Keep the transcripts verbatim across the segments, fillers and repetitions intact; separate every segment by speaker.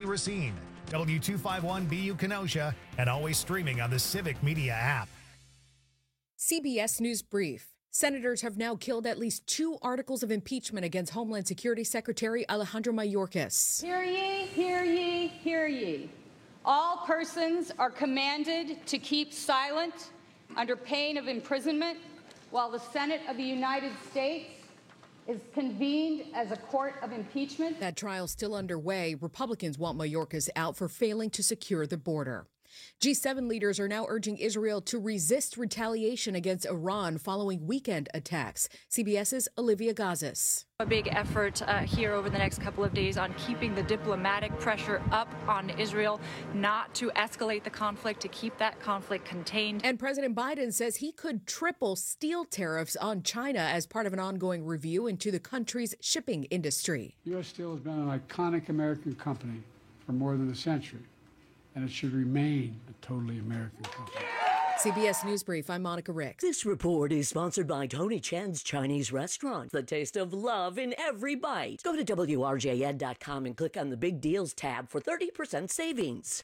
Speaker 1: Racine, W two fifty-one B U Kenosha, and always streaming on the Civic Media app.
Speaker 2: C B S News Brief. Senators have now killed at least two articles of impeachment against Homeland Security Secretary Alejandro Mayorkas.
Speaker 3: Hear ye, hear ye, hear ye. All persons are commanded to keep silent under pain of imprisonment while the Senate of the United States is convened as a court of impeachment.
Speaker 2: That trial's still underway. Republicans want Mayorkas out for failing to secure the border. G seven leaders are now urging Israel to resist retaliation against Iran following weekend attacks. CBS's Olivia Gazis.
Speaker 4: A big effort uh, here over the next couple of days on keeping the diplomatic pressure up on Israel, not to escalate the conflict, to keep that conflict contained.
Speaker 2: And President Biden says he could triple steel tariffs on China as part of an ongoing review into the country's shipping industry.
Speaker 5: U S Steel has been an iconic American company for more than a century, and it should remain a totally American company.
Speaker 2: C B S News Brief, I'm Monica Ricks.
Speaker 6: This report is sponsored by Tony Chan's Chinese Restaurant. The taste of love in every bite. Go to W R J N dot com and click on the Big Deals tab for thirty percent savings.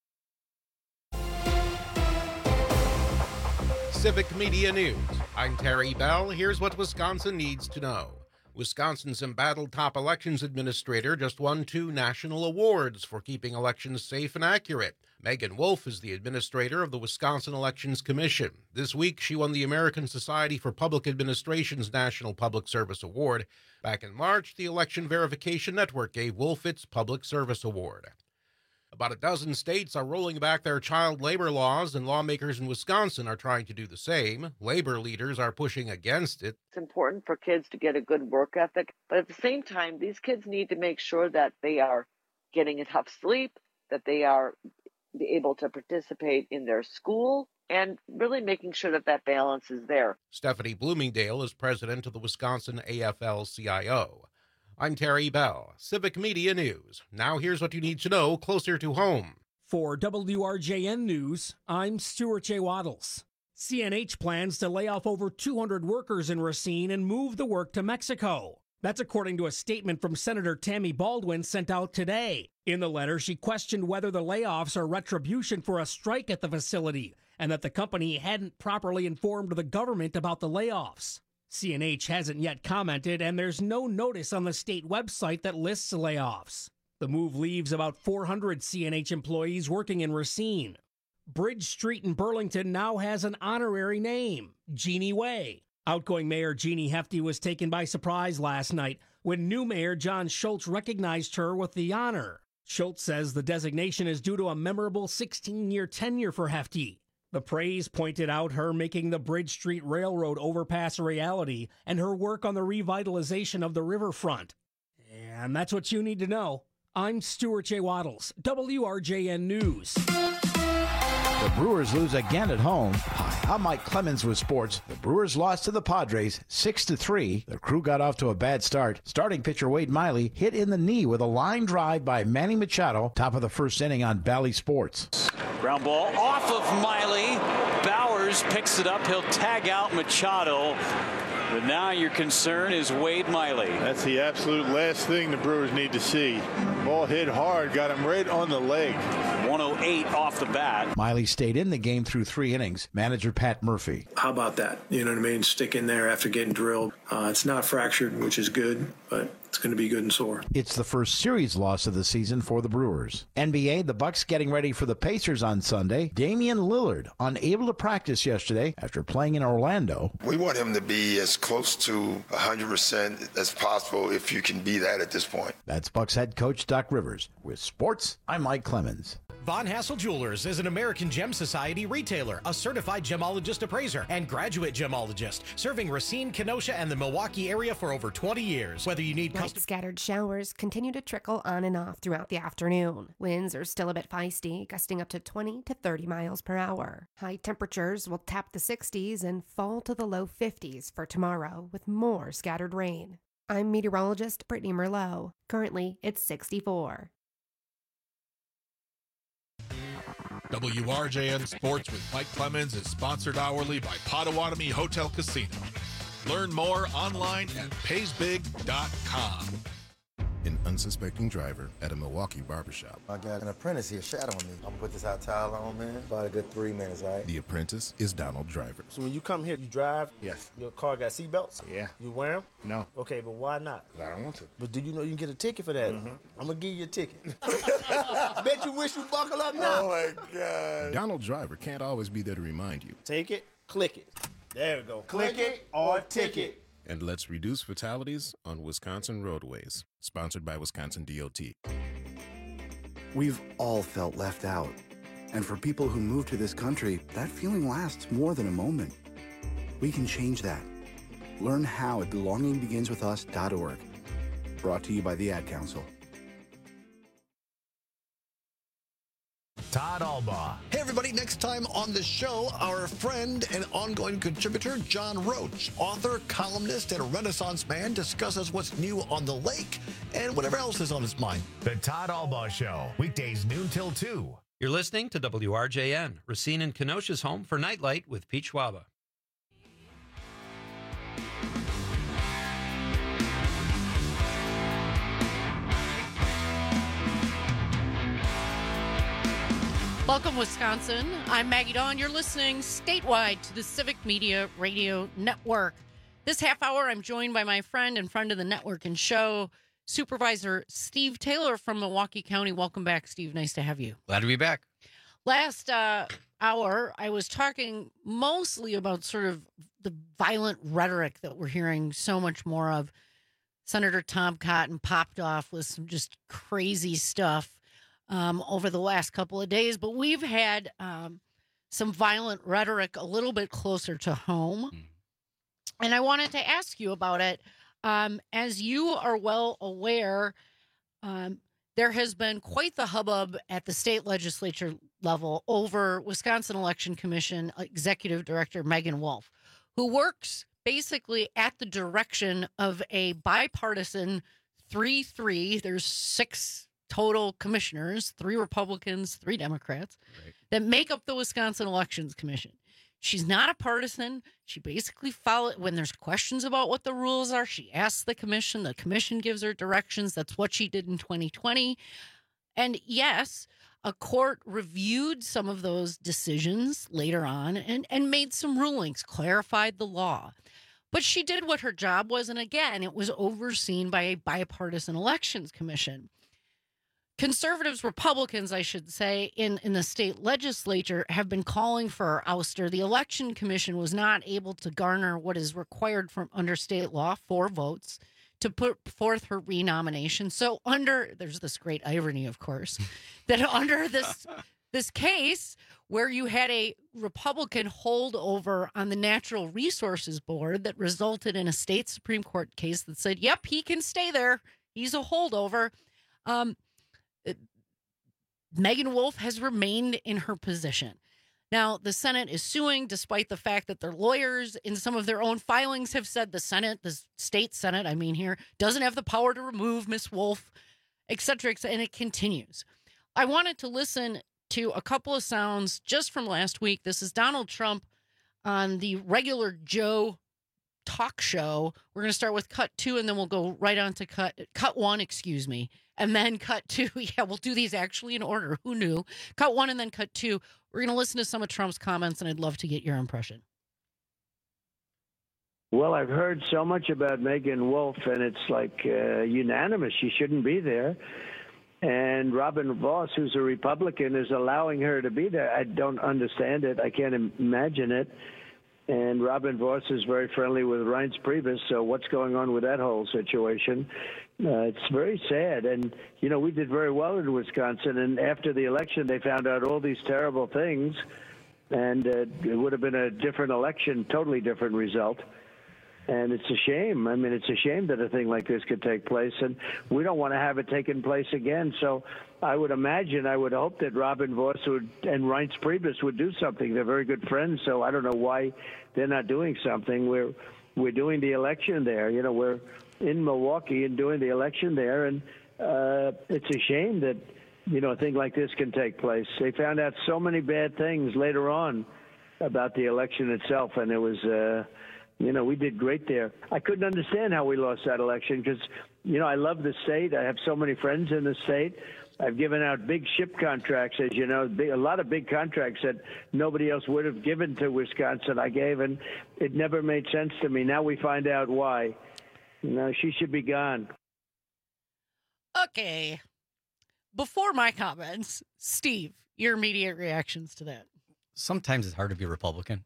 Speaker 7: Civic Media News. I'm Terry Bell. Here's what Wisconsin needs to know. Wisconsin's embattled top elections administrator just won two national awards for keeping elections safe and accurate. Megan Wolf is the administrator of the Wisconsin Elections Commission. This week, she won the American Society for Public Administration's National Public Service Award. Back in March, the Election Verification Network gave Wolf its Public Service Award. About a dozen states are rolling back their child labor laws, and lawmakers in Wisconsin are trying to do the same. Labor leaders are pushing against it.
Speaker 8: It's important for kids to get a good work ethic, but at the same time, these kids need to make sure that they are getting enough sleep, that they are able to participate in their school, and really making sure that that balance is there.
Speaker 7: Stephanie Bloomingdale is president of the Wisconsin A F L C I O. I'm Terry Bell, Civic Media News. Now here's what you need to know closer to home.
Speaker 9: For W R J N News, I'm Stuart J. Waddles. C N H plans to lay off over two hundred workers in Racine and move the work to Mexico. That's according to a statement from Senator Tammy Baldwin sent out today. In the letter, she questioned whether the layoffs are retribution for a strike at the facility and that the company hadn't properly informed the government about the layoffs. C N H hasn't yet commented, and there's no notice on the state website that lists layoffs. The move leaves about four hundred C N H employees working in Racine. Bridge Street in Burlington now has an honorary name, Jeannie Way. Outgoing Mayor Jeannie Hefty was taken by surprise last night when new Mayor John Schultz recognized her with the honor. Schultz says the designation is due to a memorable sixteen-year tenure for Hefty. The praise pointed out her making the Bridge Street Railroad overpass a reality and her work on the revitalization of the riverfront. And that's what you need to know. I'm Stuart J. Waddles, W R J N News.
Speaker 10: The Brewers lose again at home. Hi, I'm Mike Clemens with sports. The Brewers lost to the Padres six to three. The Crew got off to a bad start. Starting pitcher Wade Miley hit in the knee with a line drive by Manny Machado, top of the first inning on Bally Sports.
Speaker 11: Ground ball off of Miley. Bowers picks it up. He'll tag out Machado. But now your concern is Wade Miley.
Speaker 12: That's the absolute last thing the Brewers need to see. Ball hit hard, got him right on the leg.
Speaker 11: one oh eight off the bat.
Speaker 10: Miley stayed in the game through three innings. Manager Pat Murphy.
Speaker 13: How about that? You know what I mean? Stick in there after getting drilled. Uh, it's not fractured, which is good, but it's going to be good and sore.
Speaker 10: It's the first series loss of the season for the Brewers. N B A, the Bucks getting ready for the Pacers on Sunday. Damian Lillard unable to practice yesterday after playing in Orlando.
Speaker 14: We want him to be as close to one hundred percent as possible if you can be that at this point.
Speaker 10: That's Bucks head coach Doc Rivers. With sports, I'm Mike Clemens.
Speaker 1: Von Hassel Jewelers is an American Gem Society retailer, a certified gemologist appraiser, and graduate gemologist, serving Racine, Kenosha, and the Milwaukee area for over twenty years. Whether you need
Speaker 15: Light
Speaker 1: custom-
Speaker 15: scattered showers continue to trickle on and off throughout the afternoon. Winds are still a bit feisty, gusting up to twenty to thirty miles per hour. High temperatures will tap the sixties and fall to the low fifties for tomorrow, with more scattered rain. I'm meteorologist Brittany Merlot. Currently, it's sixty-four.
Speaker 16: W R J N Sports with Mike Clemens is sponsored hourly by Potawatomi Hotel Casino. Learn more online at pays big dot com.
Speaker 17: an unsuspecting driver at a Milwaukee barbershop.
Speaker 18: I got an apprentice here shadowing me. I'm gonna put this hot towel on, man. About a good three minutes, all right?
Speaker 17: The apprentice is Donald Driver.
Speaker 19: So when you come here, you drive?
Speaker 17: Yes.
Speaker 19: Your car got seatbelts?
Speaker 17: Yeah.
Speaker 19: You wear them?
Speaker 17: No.
Speaker 19: Okay, but why not?
Speaker 17: I don't want to.
Speaker 19: But do you know you can get a ticket for that?
Speaker 17: Mm-hmm.
Speaker 19: I'm gonna give you a ticket. Bet you wish you buckle up now.
Speaker 18: Oh, my God.
Speaker 17: Donald Driver can't always be there to remind you.
Speaker 19: Take it, click it. There we go. Click, click it or ticket.
Speaker 17: And let's reduce fatalities on Wisconsin roadways. Sponsored by Wisconsin D O T.
Speaker 20: We've all felt left out. And for people who move to this country, that feeling lasts more than a moment. We can change that. Learn how at belonging begins with us dot org. Brought to you by the Ad Council.
Speaker 21: Todd Albaugh. Hey, everybody. Next time on the show, our friend and ongoing contributor, John Roach, author, columnist, and a Renaissance man, discusses what's new on the lake and whatever else is on his mind. The Todd Albaugh Show, weekdays noon till two.
Speaker 22: You're listening to W R J N, Racine and Kenosha's home for Nightlight with Pete Schwaba.
Speaker 23: Welcome, Wisconsin. I'm Maggie Dawn. You're listening statewide to the Civic Media Radio Network. This half hour, I'm joined by my friend and friend of the network and show, Supervisor Steve Taylor from Milwaukee County. Welcome back, Steve. Nice to have you.
Speaker 22: Glad to be back.
Speaker 23: Last uh, hour, I was talking mostly about sort of the violent rhetoric that we're hearing so much more of. Senator Tom Cotton popped off with some just crazy stuff Um, over the last couple of days, but we've had um, some violent rhetoric a little bit closer to home. Mm. And I wanted to ask you about it. Um, as you are well aware, um, there has been quite the hubbub at the state legislature level over Wisconsin Election Commission Executive Director Megan Wolf, who works basically at the direction of a bipartisan three three. There's six total commissioners, three Republicans, three Democrats, right, that make up the Wisconsin Elections Commission. She's not a partisan. She basically follows, when there's questions about what the rules are, she asks the commission. The commission gives her directions. That's what she did in twenty twenty. And yes, a court reviewed some of those decisions later on and, and made some rulings, clarified the law. But she did what her job was, and again, it was overseen by a bipartisan elections commission. Conservatives, Republicans, I should say, in, in the state legislature have been calling for her ouster. The election commission was not able to garner what is required from under state law, four votes, to put forth her renomination. So under, there's this great irony, of course, that under this this case where you had a Republican holdover on the Natural Resources Board that resulted in a state Supreme Court case that said, yep, he can stay there. He's a holdover. Um, Megan Wolf has remained in her position. Now, the Senate is suing despite the fact that their lawyers in some of their own filings have said the Senate, the state Senate, I mean here, doesn't have the power to remove Miss Wolf, et cetera, et cetera, and it continues. I wanted to listen to a couple of sounds just from last week. This is Donald Trump on the regular Joe talk show. We're going to start with cut two, and then we'll go right on to cut cut one, excuse me, and then cut two. Yeah, we'll do these actually in order. Who knew? Cut one and then cut two. We're going to listen to some of Trump's comments, and I'd love to get your impression.
Speaker 24: Well, I've heard so much about Megan Wolf, and it's like uh, unanimous. She shouldn't be there. And Robin Vos, who's a Republican, is allowing her to be there. I don't understand it. I can't imagine it. And Robin Vos is very friendly with Reince Priebus, so what's going on with that whole situation? Uh, it's very sad. And, you know, we did very well in Wisconsin, and after the election they found out all these terrible things, and uh, it would have been a different election, totally different result. And it's a shame. I mean, it's a shame that a thing like this could take place, and we don't want to have it taken place again. So I would imagine, I would hope that Robin Vos would, and Reince Priebus would do something. They're very good friends, so I don't know why they're not doing something. We're we're doing the election there. You know, we're in Milwaukee and doing the election there, and uh, it's a shame that, you know, a thing like this can take place. They found out so many bad things later on about the election itself, and it was. Uh, You know, we did great there. I couldn't understand how we lost that election because you know, I love the state. I have so many friends in the state. I've given out big ship contracts, as you know, big, a lot of big contracts that nobody else would have given to Wisconsin. I gave, and it never made sense to me. Now we find out why. You know, she should be gone.
Speaker 23: Okay. Before my comments, Steve, your immediate reactions to that.
Speaker 2: Sometimes it's hard to be a Republican.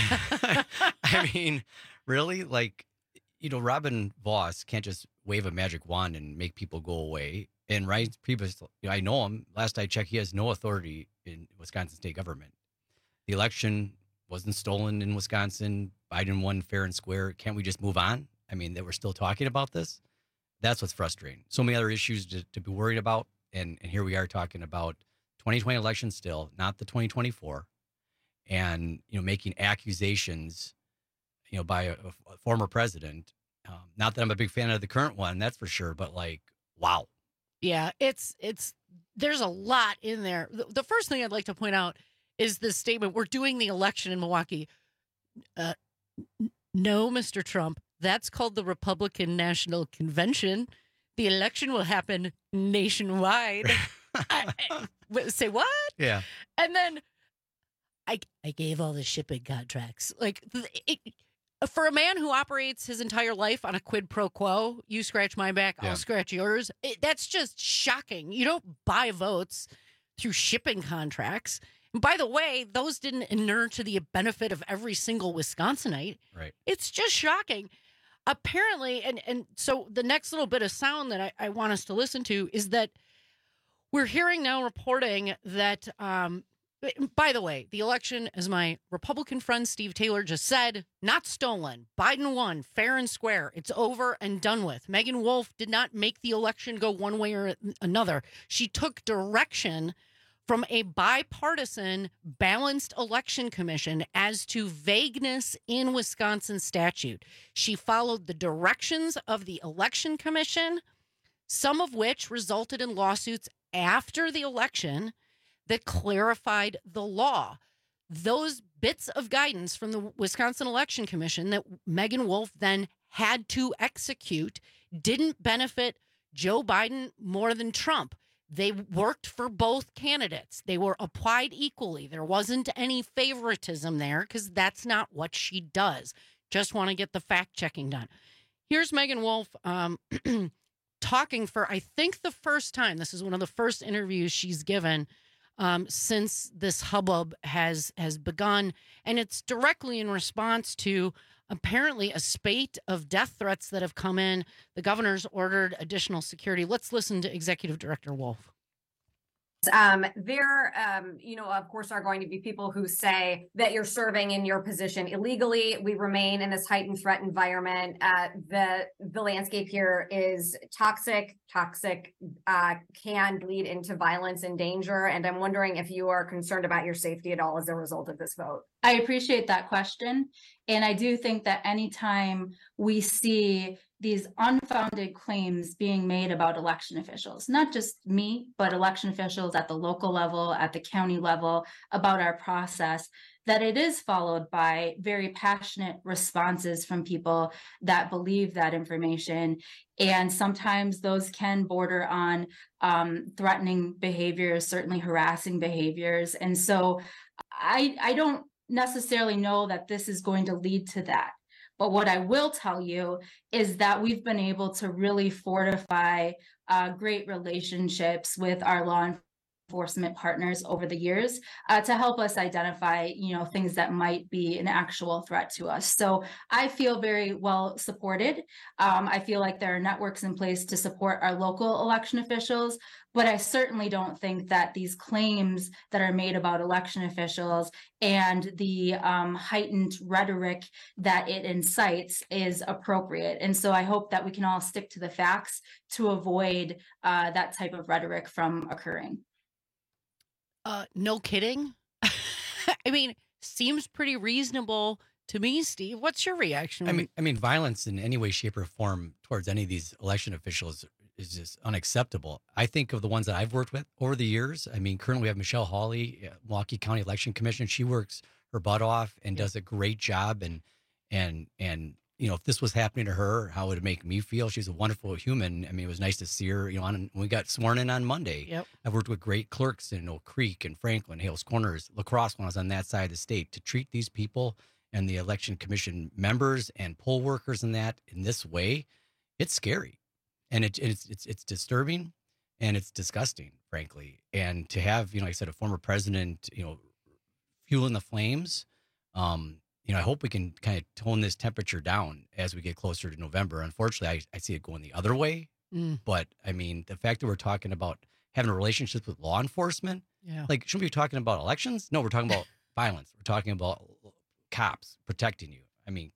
Speaker 2: I mean, really? Like, you know, Robin Vos can't just wave a magic wand and make people go away. And Ryan Priebus, you know, I know him. Last I checked, he has no authority in Wisconsin state government. The election wasn't stolen in Wisconsin. Biden won fair and square. Can't we just move on? I mean, that we're still talking about this? That's what's frustrating. So many other issues to, to be worried about. And, and here we are talking about twenty twenty election still, not the twenty twenty-four. And, you know, making accusations, you know, by a, a former president. Um, not that I'm a big fan of the current one, that's for sure. But like, wow.
Speaker 23: Yeah, it's it's there's a lot in there. The, the first thing I'd like to point out is this statement: we're doing the election in Milwaukee. Uh, n- no, Mister Trump, that's called the Republican National Convention. The election will happen nationwide. I, I, say what?
Speaker 2: Yeah.
Speaker 23: And then I I gave all the shipping contracts. Like it, for a man who operates his entire life on a quid pro quo, you scratch my back,
Speaker 2: Yeah.
Speaker 23: I'll scratch yours. It, that's just shocking. You don't buy votes through shipping contracts. And by the way, those didn't inure to the benefit of every single Wisconsinite.
Speaker 2: Right.
Speaker 23: It's just shocking. Apparently, and, and so the next little bit of sound that I, I want us to listen to is that we're hearing now reporting that, um, by the way, the election, as my Republican friend Steve Taylor just said, not stolen. Biden won fair and square. It's over and done with. Megan Wolf did not make the election go one way or another. She took direction from a bipartisan, balanced election commission as to vagueness in Wisconsin statute. She followed the directions of the election commission, some of which resulted in lawsuits after the election that clarified the law. Those bits of guidance from the Wisconsin Election Commission that Megan Wolf then had to execute didn't benefit Joe Biden more than Trump. They worked for both candidates. They were applied equally. There wasn't any favoritism there because that's not what she does. Just want to get the fact checking done. Here's Megan Wolf um, talking for, I think, the first time. This is one of the first interviews she's given um, since this hubbub has has begun. And it's directly in response to apparently a spate of death threats that have come in. The governor's ordered additional security. Let's listen to Executive Director Wolf.
Speaker 3: Um, there, um, you know, of course, are going to be people who say that you're serving in your position illegally. We remain in this heightened threat environment. Uh, the the landscape here is toxic. Toxic uh, can lead into violence and danger. And I'm wondering if you are concerned about your safety at all as a result of this vote.
Speaker 4: I appreciate that question. And I do think that anytime we see these unfounded claims being made about election officials, not just me, but election officials at the local level, at the county level, about our process, that it is followed by very passionate responses from people that believe that information. And sometimes those can border on um, threatening behaviors, certainly harassing behaviors. And so I, I don't necessarily know that this is going to lead to that. But what I will tell you is that we've been able to really fortify uh, great relationships with our law enforcement partners over the years uh, to help us identify, you know, things that might be an actual threat to us. So I feel very well supported. Um, I feel like there are networks in place to support our local election officials, but I certainly don't think that these claims that are made about election officials and the um, heightened rhetoric that it incites is appropriate. And so I hope that we can all stick to the facts to avoid uh, that type of rhetoric from occurring.
Speaker 23: Uh, no kidding. I mean, seems pretty reasonable to me, Steve. What's your reaction?
Speaker 2: I mean, I mean, violence in any way, shape, or form towards any of these election officials is just unacceptable. I think of the ones that I've worked with over the years. I mean, currently we have Michelle Hawley, Milwaukee County Election Commission. She works her butt off and does a great job and and and you know, if this was happening to her, how would it make me feel? She's a wonderful human. I mean, it was nice to see her, you know, on, when we got sworn in on Monday.
Speaker 23: Yep.
Speaker 2: I've worked with great clerks in Oak Creek and Franklin, Hales Corners, La Crosse when I was on that side of the state, to treat these people and the election commission members and poll workers in that in this way. It's scary, and it, it's it's it's disturbing, and it's disgusting, frankly. And to have, you know, like I said, a former president, you know, fueling the flames. Um, you know, I hope we can kind of tone this temperature down as we get closer to November. Unfortunately, I, I see it going the other way.
Speaker 23: Mm.
Speaker 2: But I mean, the fact that we're talking about having a relationship with law enforcement,
Speaker 23: Yeah.
Speaker 2: like, shouldn't we be talking about elections? No, we're talking about violence. We're talking about cops protecting you. I mean,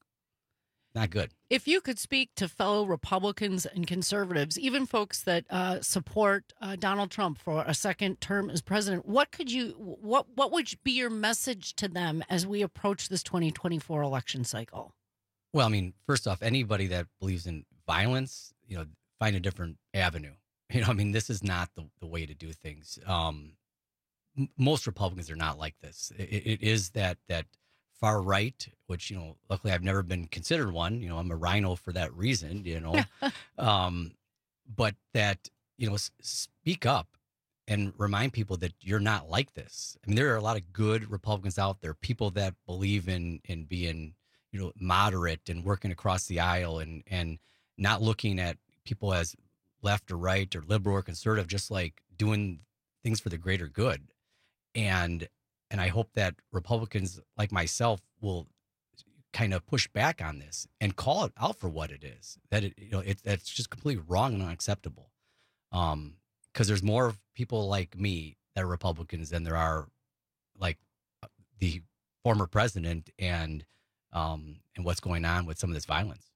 Speaker 2: not good.
Speaker 23: If you could speak to fellow Republicans and conservatives, even folks that uh, support uh, Donald Trump for a second term as president, what could you, what, what would be your message to them as we approach this twenty twenty-four election cycle?
Speaker 2: Well, I mean, first off, anybody that believes in violence, you know, find a different avenue. You know, I mean, this is not the, the way to do things. Um, m- most Republicans are not like this. It, it is that that far right, which, you know, luckily I've never been considered one. You know, I'm a rhino for that reason, you know. um, but that, you know, s- speak up and remind people that you're not like this. I mean, there are a lot of good Republicans out there, people that believe in in being, you know, moderate and working across the aisle and and not looking at people as left or right or liberal or conservative, just like doing things for the greater good. And and I hope that Republicans like myself will kind of push back on this and call it out for what it is. That it, you know, it that's just completely wrong and unacceptable. Um, because there's more people like me that are Republicans than there are like the former president and um and what's going on with some of this violence.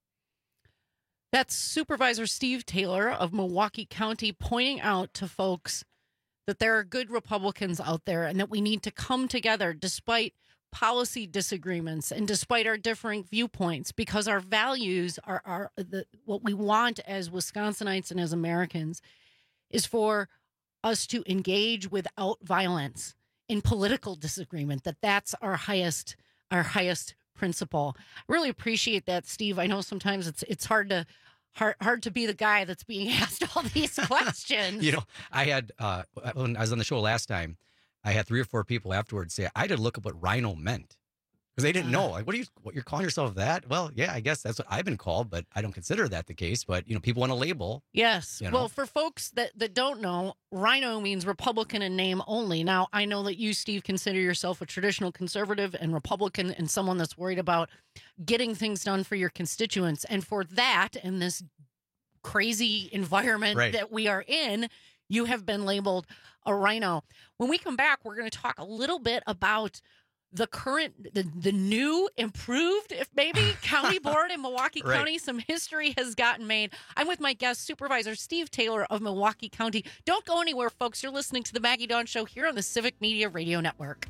Speaker 23: That's Supervisor Steve Taylor of Milwaukee County pointing out to folks that there are good Republicans out there and that we need to come together despite policy disagreements and despite our differing viewpoints, because our values are, are the, what we want as Wisconsinites and as Americans is for us to engage without violence in political disagreement, that that's our highest, our highest principle. I really appreciate that, Steve. I know sometimes it's it's hard to hard hard to be the guy that's being asked all these questions.
Speaker 2: You know, I had uh when I was on the show last time, I had three or four people afterwards say I had to look up what rhino meant because they didn't know. Like, what are you? What you're calling yourself that? Well, yeah, I guess that's what I've been called, but I don't consider that the case. But you know, people want to label.
Speaker 23: Yes.
Speaker 2: You know?
Speaker 23: Well, for folks that, that don't know, rhino means Republican in name only. Now, I know that you, Steve, consider yourself a traditional conservative and Republican and someone that's worried about getting things done for your constituents. And for that, in this crazy environment
Speaker 2: Right.
Speaker 23: that we are in, you have been labeled a rhino. When we come back, we're going to talk a little bit about the current, the, the new, improved, if maybe, county board in Milwaukee
Speaker 2: Right.
Speaker 23: County. Some history has gotten made. I'm with my guest, Supervisor Steve Taylor of Milwaukee County. Don't go anywhere, folks. You're listening to the Maggie Dawn Show here on the Civic Media Radio Network.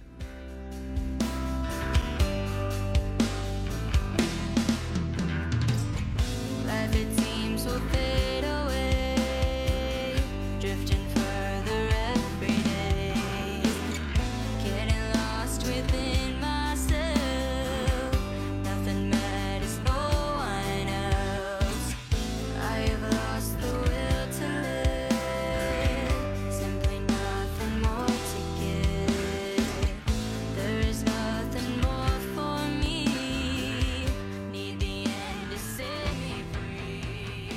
Speaker 5: Life, it seems, will fade away, drifting further every day, getting lost within myself. Nothing matters, no one else. I have lost the will to live, simply nothing more to give. There is nothing more for me. Need the end to set me free.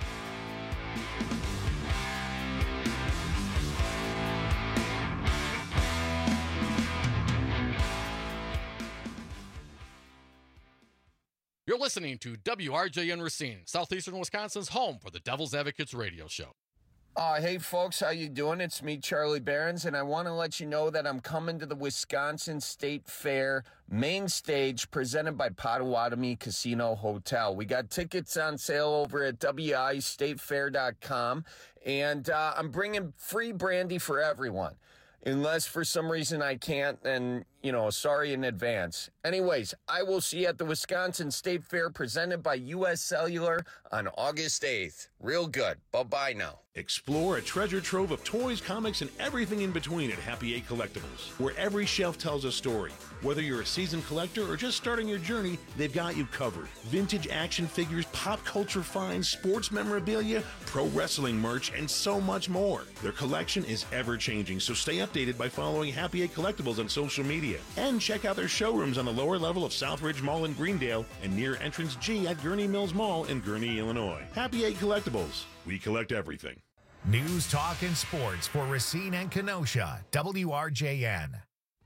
Speaker 6: You're listening to W R J N Racine, Southeastern Wisconsin's home for the Devil's Advocates radio show.
Speaker 7: Uh, hey, folks, how you doing? It's me, Charlie Behrens, and I want to let you know that I'm coming to the Wisconsin State Fair main stage presented by Potawatomi Casino Hotel. We got tickets on sale over at W I state fair dot com, and uh, I'm bringing free brandy for everyone. Unless for some reason I can't, then, you know, sorry in advance. Anyways, I will see you at the Wisconsin State Fair presented by U S Cellular on August eighth. Real good. Bye-bye now.
Speaker 16: Explore a treasure trove of toys, comics, and everything in between at Happy Eight Collectibles, where every shelf tells a story. Whether you're a seasoned collector or just starting your journey, they've got you covered. Vintage action figures, pop culture finds, sports memorabilia, pro wrestling merch, and so much more. Their collection is ever-changing, so stay updated by following Happy Eight Collectibles on social media. And check out their showrooms on the lower level of Southridge Mall in Greendale and near Entrance G at Gurney Mills Mall in Gurney, Illinois. Happy Eight Collectibles. We collect everything.
Speaker 8: News, talk, and sports for Racine and Kenosha. W R J N.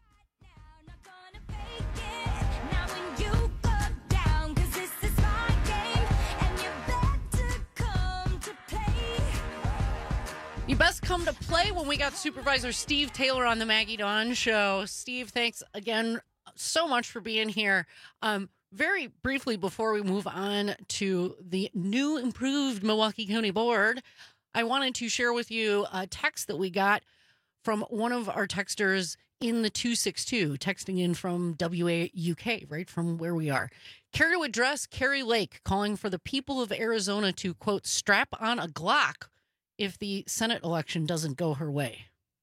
Speaker 23: You best come to play when we got Supervisor Steve Taylor on the Maggie Dawn Show. Steve, thanks again so much for being here. Um, very briefly, before we move on to the new improved Milwaukee County Board, I wanted to share with you a text that we got from one of our texters in the two six two, texting in from W A U K, right from where we are. Care to address Carrie Lake, calling for the people of Arizona to, quote, strap on a Glock if the Senate election doesn't go her way.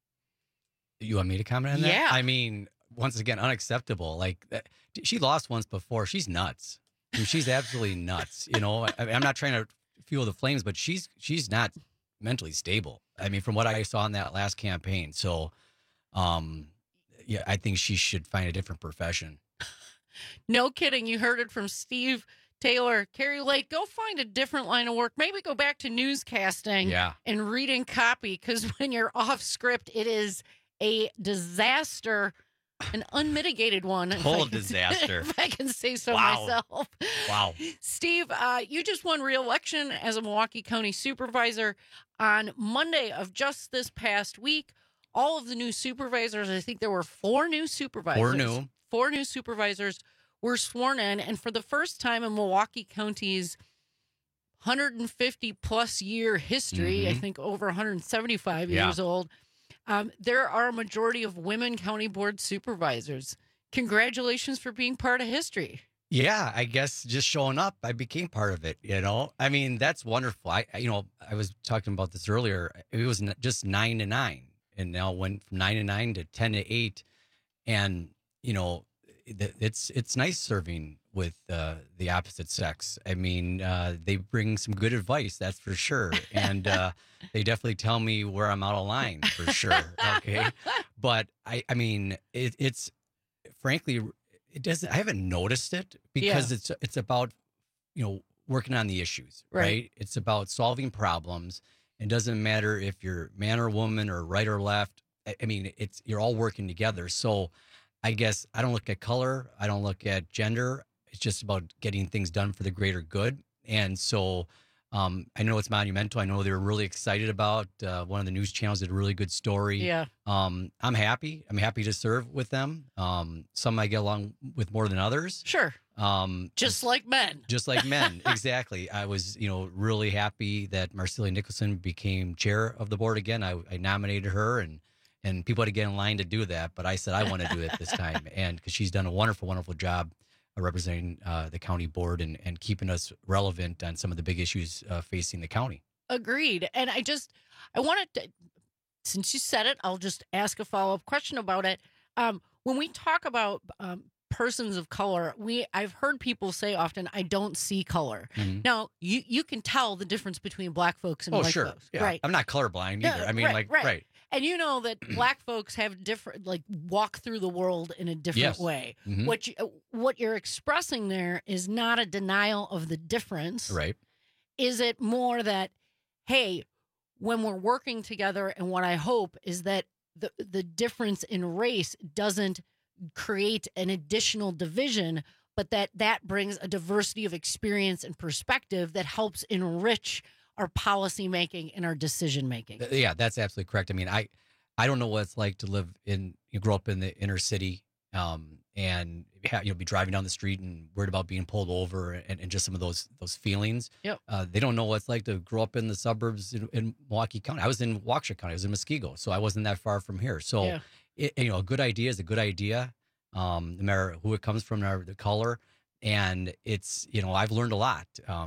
Speaker 2: You want me to comment on that?
Speaker 23: Yeah.
Speaker 2: I mean, once again, unacceptable. Like, that- she lost once before. She's nuts. I mean, she's absolutely nuts. You know, I, I'm not trying to fuel the flames, but she's she's not mentally stable. I mean, from what I saw in that last campaign. So, um, yeah, I think she should find a different profession.
Speaker 23: No kidding. You heard it from Steve Taylor. Carrie Lake, go find a different line of work. Maybe go back to newscasting
Speaker 2: Yeah.
Speaker 23: and reading copy, because when you're off script, it is a disaster, an unmitigated one. if I
Speaker 2: Total
Speaker 23: can-
Speaker 2: disaster.
Speaker 23: If I can say so
Speaker 2: Wow.
Speaker 23: myself.
Speaker 2: Wow.
Speaker 23: Steve, uh, you just won re-election as a Milwaukee County Supervisor on Monday of just this past week. All of the new supervisors, I think there were four new supervisors.
Speaker 2: Four new.
Speaker 23: Four new supervisors were sworn in, and for the first time in Milwaukee County's one hundred fifty plus year history, I
Speaker 2: Mhm.
Speaker 23: think over one hundred seventy-five
Speaker 2: Yeah.
Speaker 23: years old, um, there are a majority of women county board supervisors. Congratulations for being part of history.
Speaker 2: Yeah, I guess just showing up, I became part of it. You know, I mean, that's wonderful. I, I- you know, I was talking about this earlier. It was n- just nine to nine, and now went from nine to nine to ten to eight, and you know, it- it's it's nice serving with uh, the opposite sex. I mean, uh, they bring some good advice, that's for sure, and uh, they definitely tell me where I'm out of line for sure. Okay, but I, I mean, it, it's frankly. It doesn't. I haven't noticed it because
Speaker 23: Yeah.
Speaker 2: it's it's about, you know, working on the issues, right?
Speaker 23: Right.
Speaker 2: It's about solving problems. It doesn't matter if you're man or woman or right or left. I, I mean, it's you're all working together. So, I guess I don't look at color. I don't look at gender. It's just about getting things done for the greater good. And so, um, I know it's monumental. I know they were really excited about. Uh, one of the news channels did a really good story.
Speaker 23: Yeah.
Speaker 2: Um, I'm happy. I'm happy to serve with them. Um, some I get along with more than others.
Speaker 23: Sure.
Speaker 2: Um,
Speaker 23: Just like men.
Speaker 2: just like men, exactly. I was, you know, really happy that Marcelia Nicholson became chair of the board again. I, I nominated her, and and people had to get in line to do that, but I said I want to do it this time, and because she's done a wonderful, wonderful job uh, representing uh, the county board and and keeping us relevant on some of the big issues uh, facing the county.
Speaker 23: Agreed. And I just, I wanted to, since you said it, I'll just ask a follow up question about it. Um, when we talk about um, persons of color, we I've heard people say often, I don't see color.
Speaker 2: Mhm.
Speaker 23: Now, you you can tell the difference between black folks and
Speaker 2: Oh,
Speaker 23: white
Speaker 2: sure.
Speaker 23: folks,
Speaker 2: Yeah.
Speaker 23: right?
Speaker 2: I'm not colorblind
Speaker 23: No,
Speaker 2: either. I mean,
Speaker 23: right,
Speaker 2: like,
Speaker 23: right.
Speaker 2: right.
Speaker 23: And you know that black folks have different, like, walk through the world in a different
Speaker 2: Yes.
Speaker 23: way.
Speaker 2: Mhm.
Speaker 23: What you, what you're expressing there is not a denial of the difference.
Speaker 2: Right.
Speaker 23: Is it more that, hey, when we're working together, and what I hope is that the the difference in race doesn't create an additional division, but that that brings a diversity of experience and perspective that helps enrich our policy making and our decision making.
Speaker 2: Th- Yeah, that's absolutely correct. I mean, I, I don't know what it's like to live in, you grow up in the inner city, um, and ha- you know, be driving down the street and worried about being pulled over, and, and just some of those those feelings.
Speaker 23: Yep.
Speaker 2: Uh, they don't know what it's like to grow up in the suburbs in, in Milwaukee County. I was in Waukesha County. I was in Muskego, so I wasn't that far from here. So,
Speaker 23: Yeah.
Speaker 2: it, you know, a good idea is a good idea, um, no matter who it comes from or the color. And it's, you know, I've learned a lot um,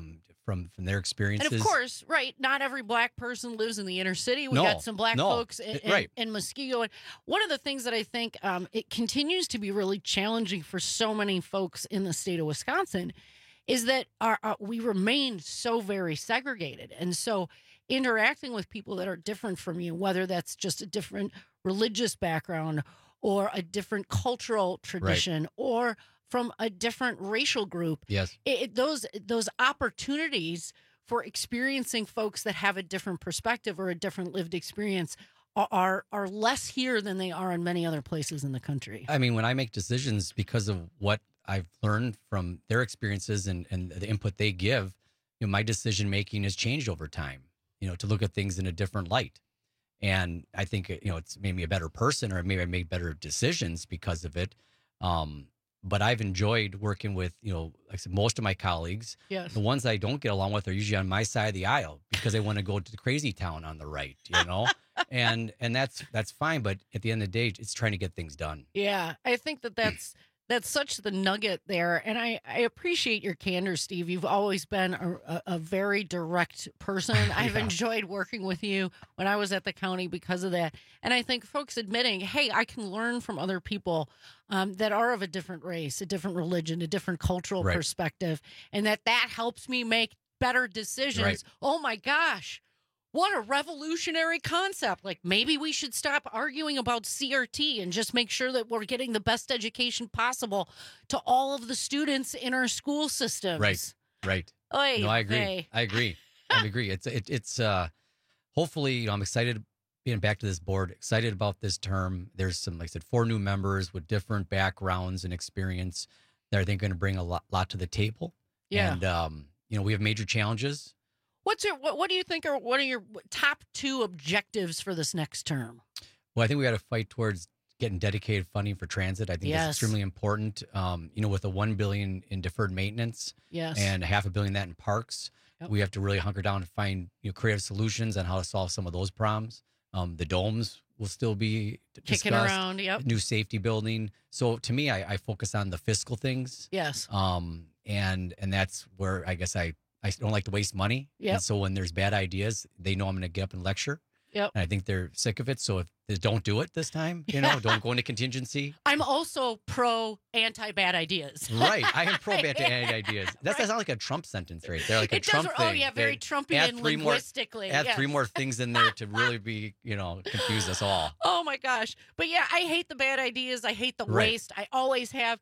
Speaker 2: from from their experiences.
Speaker 23: And of course, right, not every black person lives in the inner city. We
Speaker 2: No,
Speaker 23: got some black
Speaker 2: no,
Speaker 23: folks in, in,
Speaker 2: right.
Speaker 23: in Muskego. And one of the things that I think um, it continues to be really challenging for so many folks in the state of Wisconsin is that our, our, we remain so very segregated. And so interacting with people that are different from you, whether that's just a different religious background or a different cultural tradition or from a different racial group.
Speaker 2: Yes.
Speaker 23: It, it- those those opportunities for experiencing folks that have a different perspective or a different lived experience are are, are less here than they are in many other places in the country.
Speaker 2: I mean, when I make decisions because of what I've learned from their experiences and, and the input they give, you know, my decision making has changed over time, you know, to look at things in a different light. And I think, you know, it's made me a better person, or maybe I made better decisions because of it. Um, but I've enjoyed working with, you know, like I said, most of my colleagues.
Speaker 23: Yes.
Speaker 2: The ones I don't get along with are usually on my side of the aisle because they want to go to the crazy town on the right, you know, and and that's that's fine. But at the end of the day, it's trying to get things done.
Speaker 23: Yeah, I think that that's that's such the nugget there, and I, I appreciate your candor, Steve. You've always been a, a, a very direct person. I've
Speaker 2: Yeah.
Speaker 23: enjoyed working with you when I was at the county because of that, and I think folks admitting, hey, I can learn from other people um, that are of a different race, a different religion, a different cultural
Speaker 2: Right.
Speaker 23: perspective, and that that helps me make better decisions.
Speaker 2: Right.
Speaker 23: Oh my gosh. What a revolutionary concept. Like, maybe we should stop arguing about C R T and just make sure that we're getting the best education possible to all of the students in our school systems.
Speaker 2: Right. Right.
Speaker 23: Oy
Speaker 2: no, I agree.
Speaker 23: vey.
Speaker 2: I agree. I agree. It's it, it's uh hopefully, you know, I'm excited being back to this board, excited about this term. There's some, like I said, four new members with different backgrounds and experience that I think are going to bring a lot, lot to the table.
Speaker 23: Yeah.
Speaker 2: And um, you know, we have major challenges.
Speaker 23: What's your, what, what do you think are, what are your top two objectives for this next term?
Speaker 2: Well, I think we got to fight towards getting dedicated funding for transit. I think
Speaker 23: Yes.
Speaker 2: that's extremely important. Um, you know, with a one billion in deferred maintenance,
Speaker 23: Yes.
Speaker 2: and half a billion that in parks,
Speaker 23: Yep.
Speaker 2: we have to really hunker down and find, you know, creative solutions on how to solve some of those problems. Um, the domes will still be d-
Speaker 23: Kicking
Speaker 2: discussed.
Speaker 23: around, yep.
Speaker 2: New safety building. So to me, I, I focus on the fiscal things.
Speaker 23: Yes.
Speaker 2: Um, and and that's where I guess I I don't like to waste money.
Speaker 23: Yep.
Speaker 2: And so when there's bad ideas, they know I'm going to get up and lecture.
Speaker 23: Yep.
Speaker 2: And I think they're sick of it. So if they don't do it this time, you know, don't go into contingency.
Speaker 23: I'm also pro anti bad ideas.
Speaker 2: Right. I am pro bad ideas. That sounds like a Trump sentence right there. Like a
Speaker 23: It does-
Speaker 2: Trump
Speaker 23: oh,
Speaker 2: thing.
Speaker 23: yeah, very
Speaker 2: They
Speaker 23: Trumpian
Speaker 2: add three more-
Speaker 23: linguistically,
Speaker 2: Add three
Speaker 23: yes.
Speaker 2: more things in there to really be, you know, confuse us all.
Speaker 23: Oh my gosh. But yeah, I hate the bad ideas. I hate the
Speaker 2: Right.
Speaker 23: waste. I always have.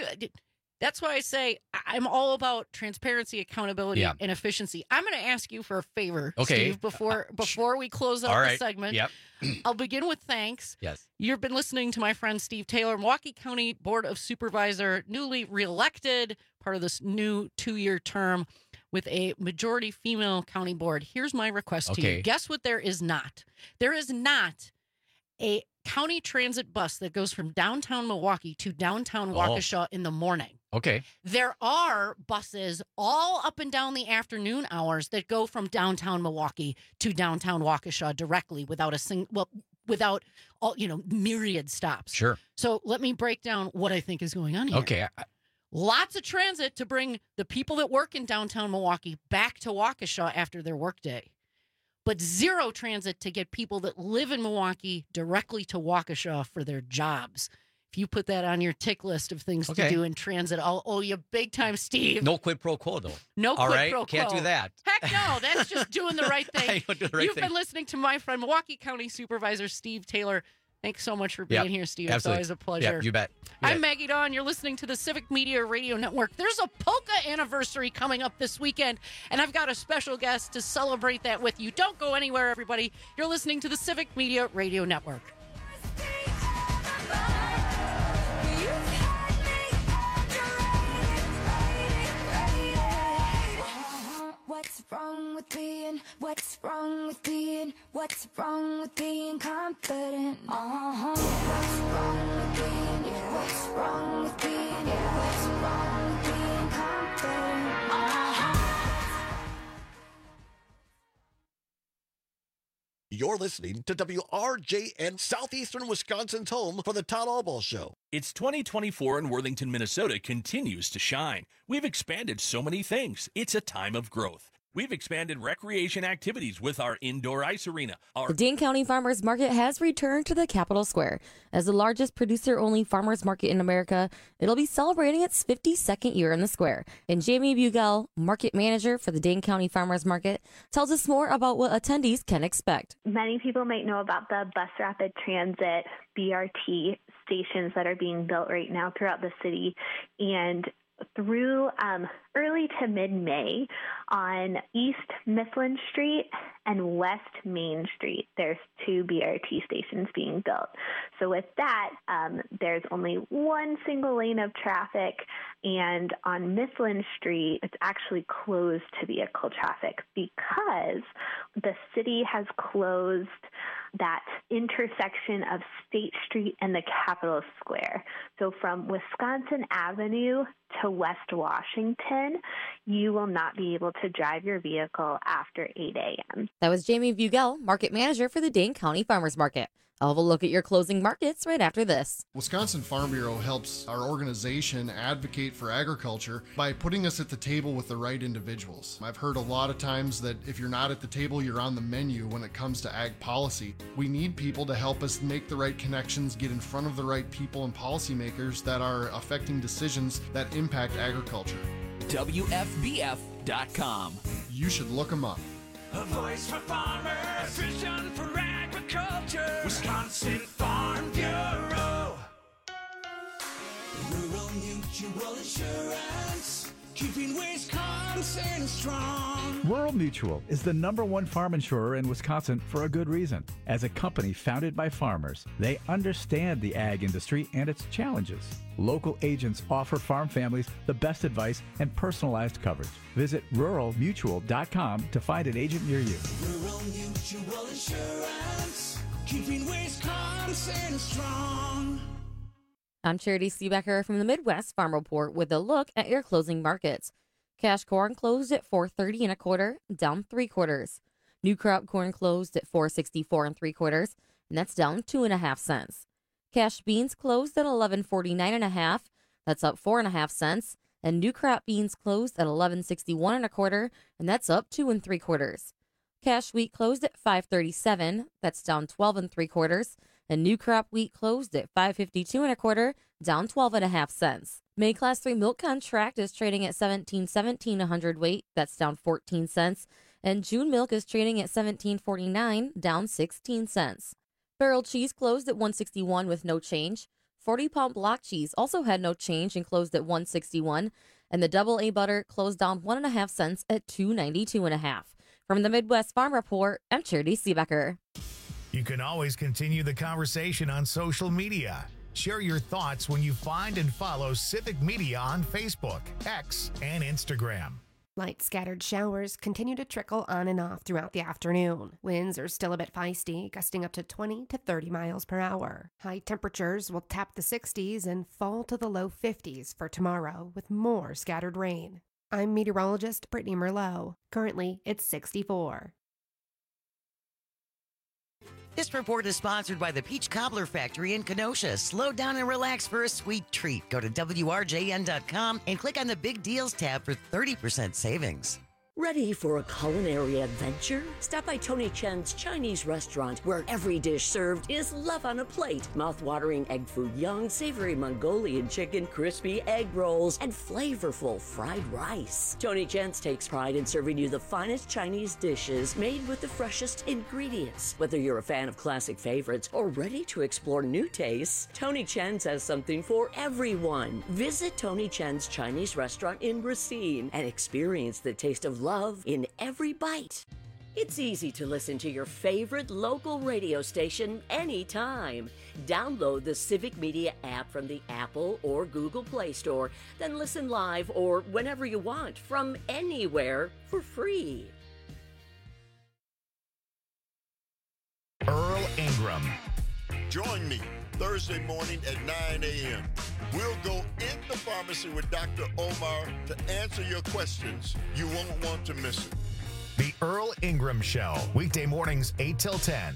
Speaker 23: That's why I say I- I'm all about transparency, accountability,
Speaker 2: Yeah.
Speaker 23: and efficiency. I'm going to ask you for a favor,
Speaker 2: Okay.
Speaker 23: Steve, before before we close out
Speaker 2: All
Speaker 23: the
Speaker 2: right.
Speaker 23: segment.
Speaker 2: Yep.
Speaker 23: I'll begin with thanks.
Speaker 2: Yes.
Speaker 23: You've been listening to my friend Steve Taylor, Milwaukee County Board of Supervisor, newly reelected, part of this new two-year term with a majority female county board. Here's my request to
Speaker 2: Okay.
Speaker 23: you. Guess what there is not? There is not a county transit bus that goes from downtown Milwaukee to downtown
Speaker 2: Oh.
Speaker 23: Waukesha in the morning.
Speaker 2: Okay.
Speaker 23: There are buses all up and down the afternoon hours that go from downtown Milwaukee to downtown Waukesha directly without a sing well without all you know myriad stops.
Speaker 2: Sure.
Speaker 23: So let me break down what I think is going on here.
Speaker 2: Okay. I-
Speaker 23: Lots of transit to bring the people that work in downtown Milwaukee back to Waukesha after their workday. But zero transit to get people that live in Milwaukee directly to Waukesha for their jobs. If you put that on your tick list of things
Speaker 2: Okay.
Speaker 23: to do in transit, I'll owe you big time, Steve.
Speaker 2: No quid pro quo, though.
Speaker 23: No
Speaker 2: All
Speaker 23: quid
Speaker 2: right?
Speaker 23: pro
Speaker 2: Can't
Speaker 23: quo.
Speaker 2: do that.
Speaker 23: Heck no, that's just doing the right thing.
Speaker 2: I don't do the right
Speaker 23: You've
Speaker 2: thing.
Speaker 23: been listening to my friend, Milwaukee County Supervisor Steve Taylor. Thanks so much for being
Speaker 2: Yep.
Speaker 23: here, Steve.
Speaker 2: Absolutely.
Speaker 23: It's always a pleasure.
Speaker 2: Yep, you bet. You
Speaker 23: I'm
Speaker 2: bet.
Speaker 23: Maggie Dawn. You're listening to the Civic Media Radio Network. There's a polka anniversary coming up this weekend, and I've got a special guest to celebrate that with you. Don't go anywhere, everybody. You're listening to the Civic Media Radio Network.
Speaker 5: What's wrong with being, what's wrong with being, what's wrong with being confident? Uh-huh. What's wrong with being, what's wrong with being, what's wrong with being confident? Uh-huh.
Speaker 21: You're listening to W R J N, Southeastern Wisconsin's home for the Todd Albaugh Show.
Speaker 9: It's twenty twenty-four and Worthington, Minnesota continues to shine. We've expanded so many things. It's a time of growth. We've expanded recreation activities with our indoor ice arena. Our
Speaker 11: The Dane County Farmers Market has returned to the Capitol Square. As the largest producer-only farmers market in America, it'll be celebrating its fifty-second year in the square. And Jamie Bugel, market manager for the Dane County Farmers Market, tells us more about what attendees can expect.
Speaker 12: Many people might know about the Bus Rapid Transit B R T stations that are being built right now throughout the city. And through um, early to mid-May on East Mifflin Street and West Main Street, there's two B R T stations being built. So with that, um, there's only one single lane of traffic, and on Mifflin Street, it's actually closed to vehicle traffic because the city has closed that intersection of State Street and the Capitol Square. So from Wisconsin Avenue to West Washington, you will not be able to drive your vehicle after eight a.m.
Speaker 11: That was Jamie Bugel, market manager for the Dane County Farmers Market. I'll have a look at your closing markets right after this.
Speaker 13: Wisconsin Farm Bureau helps our organization advocate for agriculture by putting us at the table with the right individuals. I've heard a lot of times that if you're not at the table, you're on the menu when it comes to ag policy. We need people to help us make the right connections, get in front of the right people and policymakers that are affecting decisions that impact agriculture.
Speaker 9: W F B F dot com.
Speaker 13: You should look them up.
Speaker 14: A voice for farmers, a vision for agriculture. Wisconsin Farm Bureau. Rural Mutual Insurance, keeping Wisconsin strong.
Speaker 25: Rural Mutual is the number one farm insurer in Wisconsin for a good reason. As a company founded by farmers, they understand the ag industry and its challenges. Local agents offer farm families the best advice and personalized coverage. Visit rural mutual dot com to find an agent near you.
Speaker 14: Rural Mutual Insurance, keeping Wisconsin strong.
Speaker 11: I'm Charity Seebecker from the Midwest Farm Report with a look at your closing markets. Cash corn closed at four thirty and a quarter, down three quarters. New crop corn closed at four sixty-four and three quarters, and that's down two and a half cents. Cash beans closed at eleven forty-nine and a half, that's up four and a half cents. And new crop beans closed at eleven sixty-one and a quarter, and that's up two and three quarters. Cash wheat closed at five thirty-seven, that's down twelve and three quarters. And new crop wheat closed at five fifty-two and a quarter, down twelve and a half cents. May Class three milk contract is trading at seventeen seventeen a hundredweight, that's down fourteen cents. And June milk is trading at seventeen forty-nine, down sixteen cents. Barrel cheese closed at one sixty-one with no change. forty pound block cheese also had no change and closed at one sixty-one. And the double A butter closed down one and a half cents at two ninety-two and a half. From the Midwest Farm Report, I'm Charity Seebecker.
Speaker 8: You can always continue the conversation on social media. Share your thoughts when you find and follow Civic Media on Facebook, X, and Instagram.
Speaker 15: Light scattered showers continue to trickle on and off throughout the afternoon. Winds are still a bit feisty, gusting up to twenty to thirty miles per hour. High temperatures will tap the sixties and fall to the low fifties for tomorrow with more scattered rain. I'm meteorologist Brittany Merlot. Currently, it's sixty-four.
Speaker 26: This report is sponsored by the Peach Cobbler Factory in Kenosha. Slow down and relax for a sweet treat. Go to W R J N dot com and click on the Big Deals tab for thirty percent savings.
Speaker 27: Ready for a culinary adventure? Stop by Tony Chen's Chinese restaurant, where every dish served is love on a plate. Mouth-watering egg foo young, savory Mongolian chicken, crispy egg rolls, and flavorful fried rice. Tony Chen's takes pride in serving you the finest Chinese dishes made with the freshest ingredients. Whether you're a fan of classic favorites or ready to explore new tastes, Tony Chen's has something for everyone. Visit Tony Chen's Chinese restaurant in Racine and experience the taste of love in every bite. It's easy to listen to your favorite local radio station anytime. Download the Civic Media app from the Apple or Google Play Store, then listen live or whenever you want from anywhere for free.
Speaker 8: Earl Ingram.
Speaker 28: Join me Thursday morning at nine a.m. We'll go in the pharmacy with Doctor Omar to answer your questions. You won't want to miss it.
Speaker 8: The Earl Ingram Show, weekday mornings eight till ten.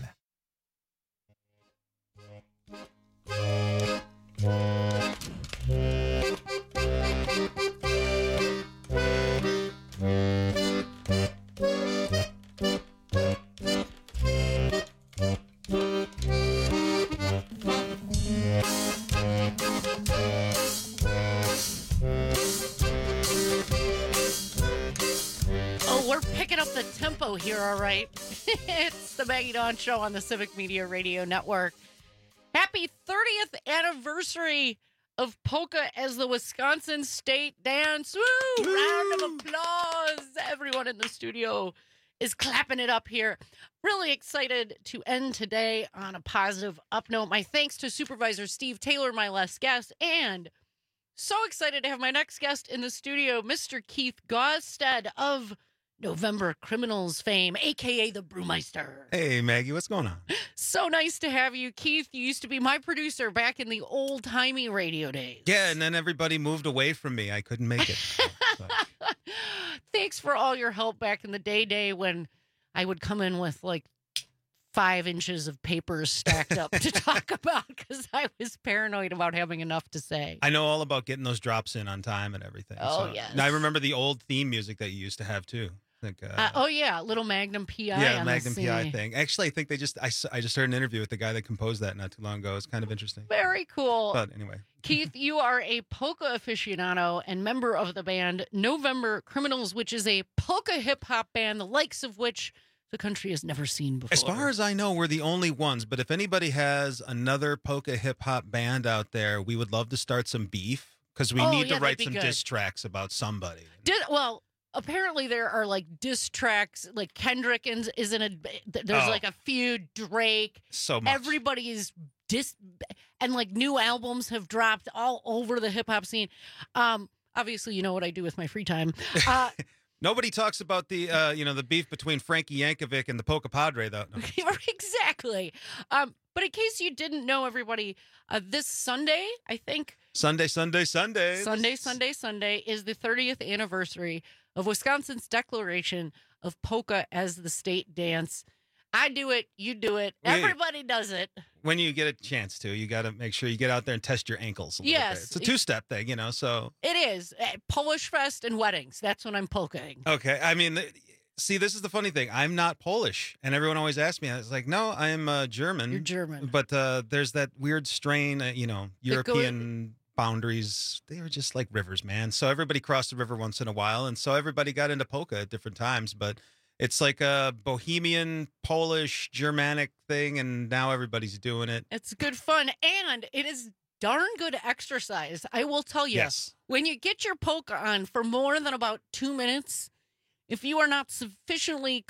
Speaker 23: off the tempo here, all right? It's the Maggie Dawn Show on the Civic Media Radio Network. Happy thirtieth anniversary of polka as the Wisconsin state dance. Woo! Round of applause. Everyone in the studio is clapping it up here. Really excited to end today on a positive up note. My thanks to Supervisor Steve Taylor, my last guest, and so excited to have my next guest in the studio, Mister Keith Gosstead of November Criminals fame, a k a the Brewmeister.
Speaker 1: Hey, Maggie, what's going on?
Speaker 23: So nice to have you. Keith, you used to be my producer back in the old-timey radio days.
Speaker 1: Yeah, and then everybody moved away from me. I couldn't make it.
Speaker 23: Thanks for all your help back in the day, day when I would come in with like five inches of papers stacked up to talk about because I was paranoid about having enough to say.
Speaker 1: I know all about getting those drops in on time and everything.
Speaker 23: Oh,
Speaker 1: so.
Speaker 23: yes.
Speaker 1: And I remember the old theme music that you used to have, too. I think, uh,
Speaker 23: Uh, oh, yeah, little Magnum P I
Speaker 1: yeah,
Speaker 23: on
Speaker 1: Magnum
Speaker 23: the
Speaker 1: P I
Speaker 23: scene.
Speaker 1: thing. Actually, I think they just, I, s- I just heard an interview with the guy that composed that not too long ago. It's kind of interesting.
Speaker 23: Very cool.
Speaker 1: But anyway.
Speaker 23: Keith, you are a polka aficionado and member of the band November Criminals, which is a polka hip-hop band, the likes of which the country has never seen before.
Speaker 1: As far as I know, we're the only ones. But if anybody has another polka hip hop band out there, we would love to start some beef because we
Speaker 23: Oh,
Speaker 1: need
Speaker 23: yeah,
Speaker 1: to write
Speaker 23: that'd be
Speaker 1: some
Speaker 23: good.
Speaker 1: diss tracks about somebody.
Speaker 23: Did, well, apparently there are like diss tracks, like Kendrick is is in a, there's
Speaker 1: Oh.
Speaker 23: like a feud, Drake.
Speaker 1: So much.
Speaker 23: Everybody is dis, and like new albums have dropped all over the hip hop scene. Um, obviously, you know what I do with my free time. Uh,
Speaker 1: Nobody talks about the, uh, you know, the beef between Frankie Yankovic and the Polka Padre, though. No.
Speaker 23: exactly. Um, but in case you didn't know, everybody, uh, this Sunday, I think,
Speaker 1: Sunday, Sunday, Sunday.
Speaker 23: Sunday, Sunday, Sunday is the thirtieth anniversary of Wisconsin's declaration of polka as the state dance. I do it, you do it,
Speaker 1: Yeah.
Speaker 23: everybody does it.
Speaker 1: When you get a chance to, you got to make sure you get out there and test your ankles a little
Speaker 23: Yes.
Speaker 1: bit. It's a two-step thing, you know, so.
Speaker 23: It is. Uh, Polish Fest and weddings. That's when I'm polkaing.
Speaker 1: Okay, I mean, th- see, this is the funny thing. I'm not Polish, and everyone always asks me. I was like, no, I'm uh, German.
Speaker 23: You're German.
Speaker 1: But uh, there's that weird strain, uh, you know,
Speaker 23: That go-
Speaker 1: European boundaries. They were just like rivers, man. So everybody crossed the river once in a while, and so everybody got into polka at different times. But it's like a Bohemian, Polish, Germanic thing, and now everybody's doing it.
Speaker 23: It's good fun, and it is darn good exercise. I will tell you.
Speaker 1: Yes.
Speaker 23: When you get your polka on for more than about two minutes, if you are not sufficiently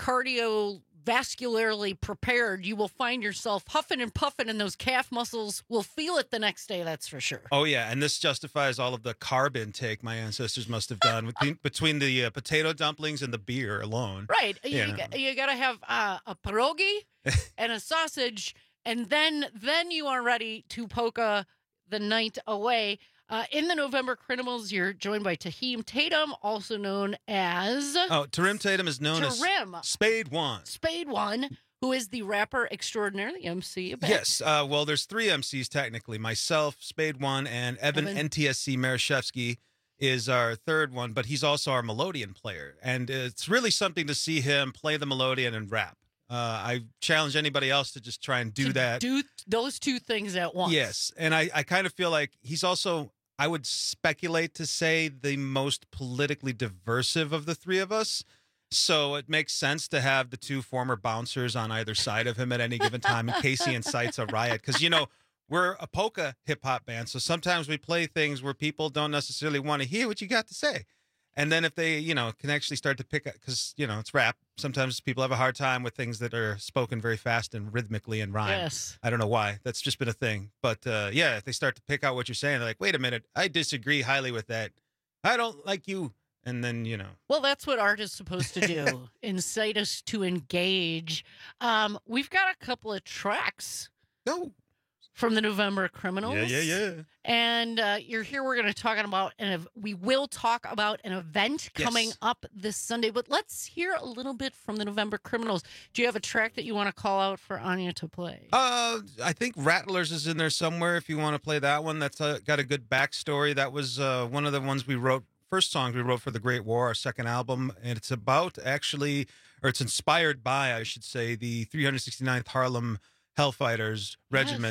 Speaker 23: cardiovascularly prepared, you will find yourself huffing and puffing, and those calf muscles will feel it the next day, that's for sure.
Speaker 1: Oh, yeah. And this justifies all of the carb intake my ancestors must have done between, between the uh, potato dumplings and the beer alone.
Speaker 23: Right. You,
Speaker 1: You know.
Speaker 23: got, you got to have uh, a pierogi and a sausage, and then then you are ready to polka the night away. Uh, in the November Criminals, you're joined by Tahim Tatum, also known as
Speaker 1: Oh, Tarim Tatum is known
Speaker 23: Tarim.
Speaker 1: as Spade One.
Speaker 23: Spade One, who is the rapper extraordinaire, the M C. of
Speaker 1: Yes. Uh, well, there's three M Cs technically. Myself, Spade One, and Evan,
Speaker 23: Evan.
Speaker 1: N T S C Marashevsky is our third one, but he's also our melodeon player. And it's really something to see him play the melodeon and rap. Uh, I challenge anybody else to just try and do
Speaker 23: to
Speaker 1: that.
Speaker 23: Do those two things at once.
Speaker 1: Yes. And I, I kind of feel like he's also, I would speculate to say, the most politically diversive of the three of us. So it makes sense to have the two former bouncers on either side of him at any given time in case he incites a riot. Because, you know, we're a polka hip hop band. So sometimes we play things where people don't necessarily want to hear what you got to say. And then if they, you know, can actually start to pick up, because, you know, it's rap. Sometimes people have a hard time with things that are spoken very fast and rhythmically and rhyme.
Speaker 23: Yes.
Speaker 1: I don't know why. That's just been a thing. But uh, yeah, if they start to pick out what you're saying, they're like, wait a minute, I disagree highly with that. I don't like you. And then, you know.
Speaker 23: Well, that's what art is supposed to do. Incite us to engage. Um, we've got a couple of tracks.
Speaker 1: No.
Speaker 23: From the November Criminals.
Speaker 1: Yeah, yeah, yeah.
Speaker 23: And uh, you're here. We're going to talk about, and we will talk about an event coming
Speaker 1: Yes.
Speaker 23: up this Sunday. But let's hear a little bit from the November Criminals. Do you have a track that you want to call out for Anya to play?
Speaker 1: Uh, I think Rattlers is in there somewhere if you want to play that one. That's uh, got a good backstory. That was uh, one of the ones we wrote, first songs we wrote for The Great War, our second album. And it's about actually, or it's inspired by, I should say, the three hundred sixty-ninth Harlem Hellfighters Regiment.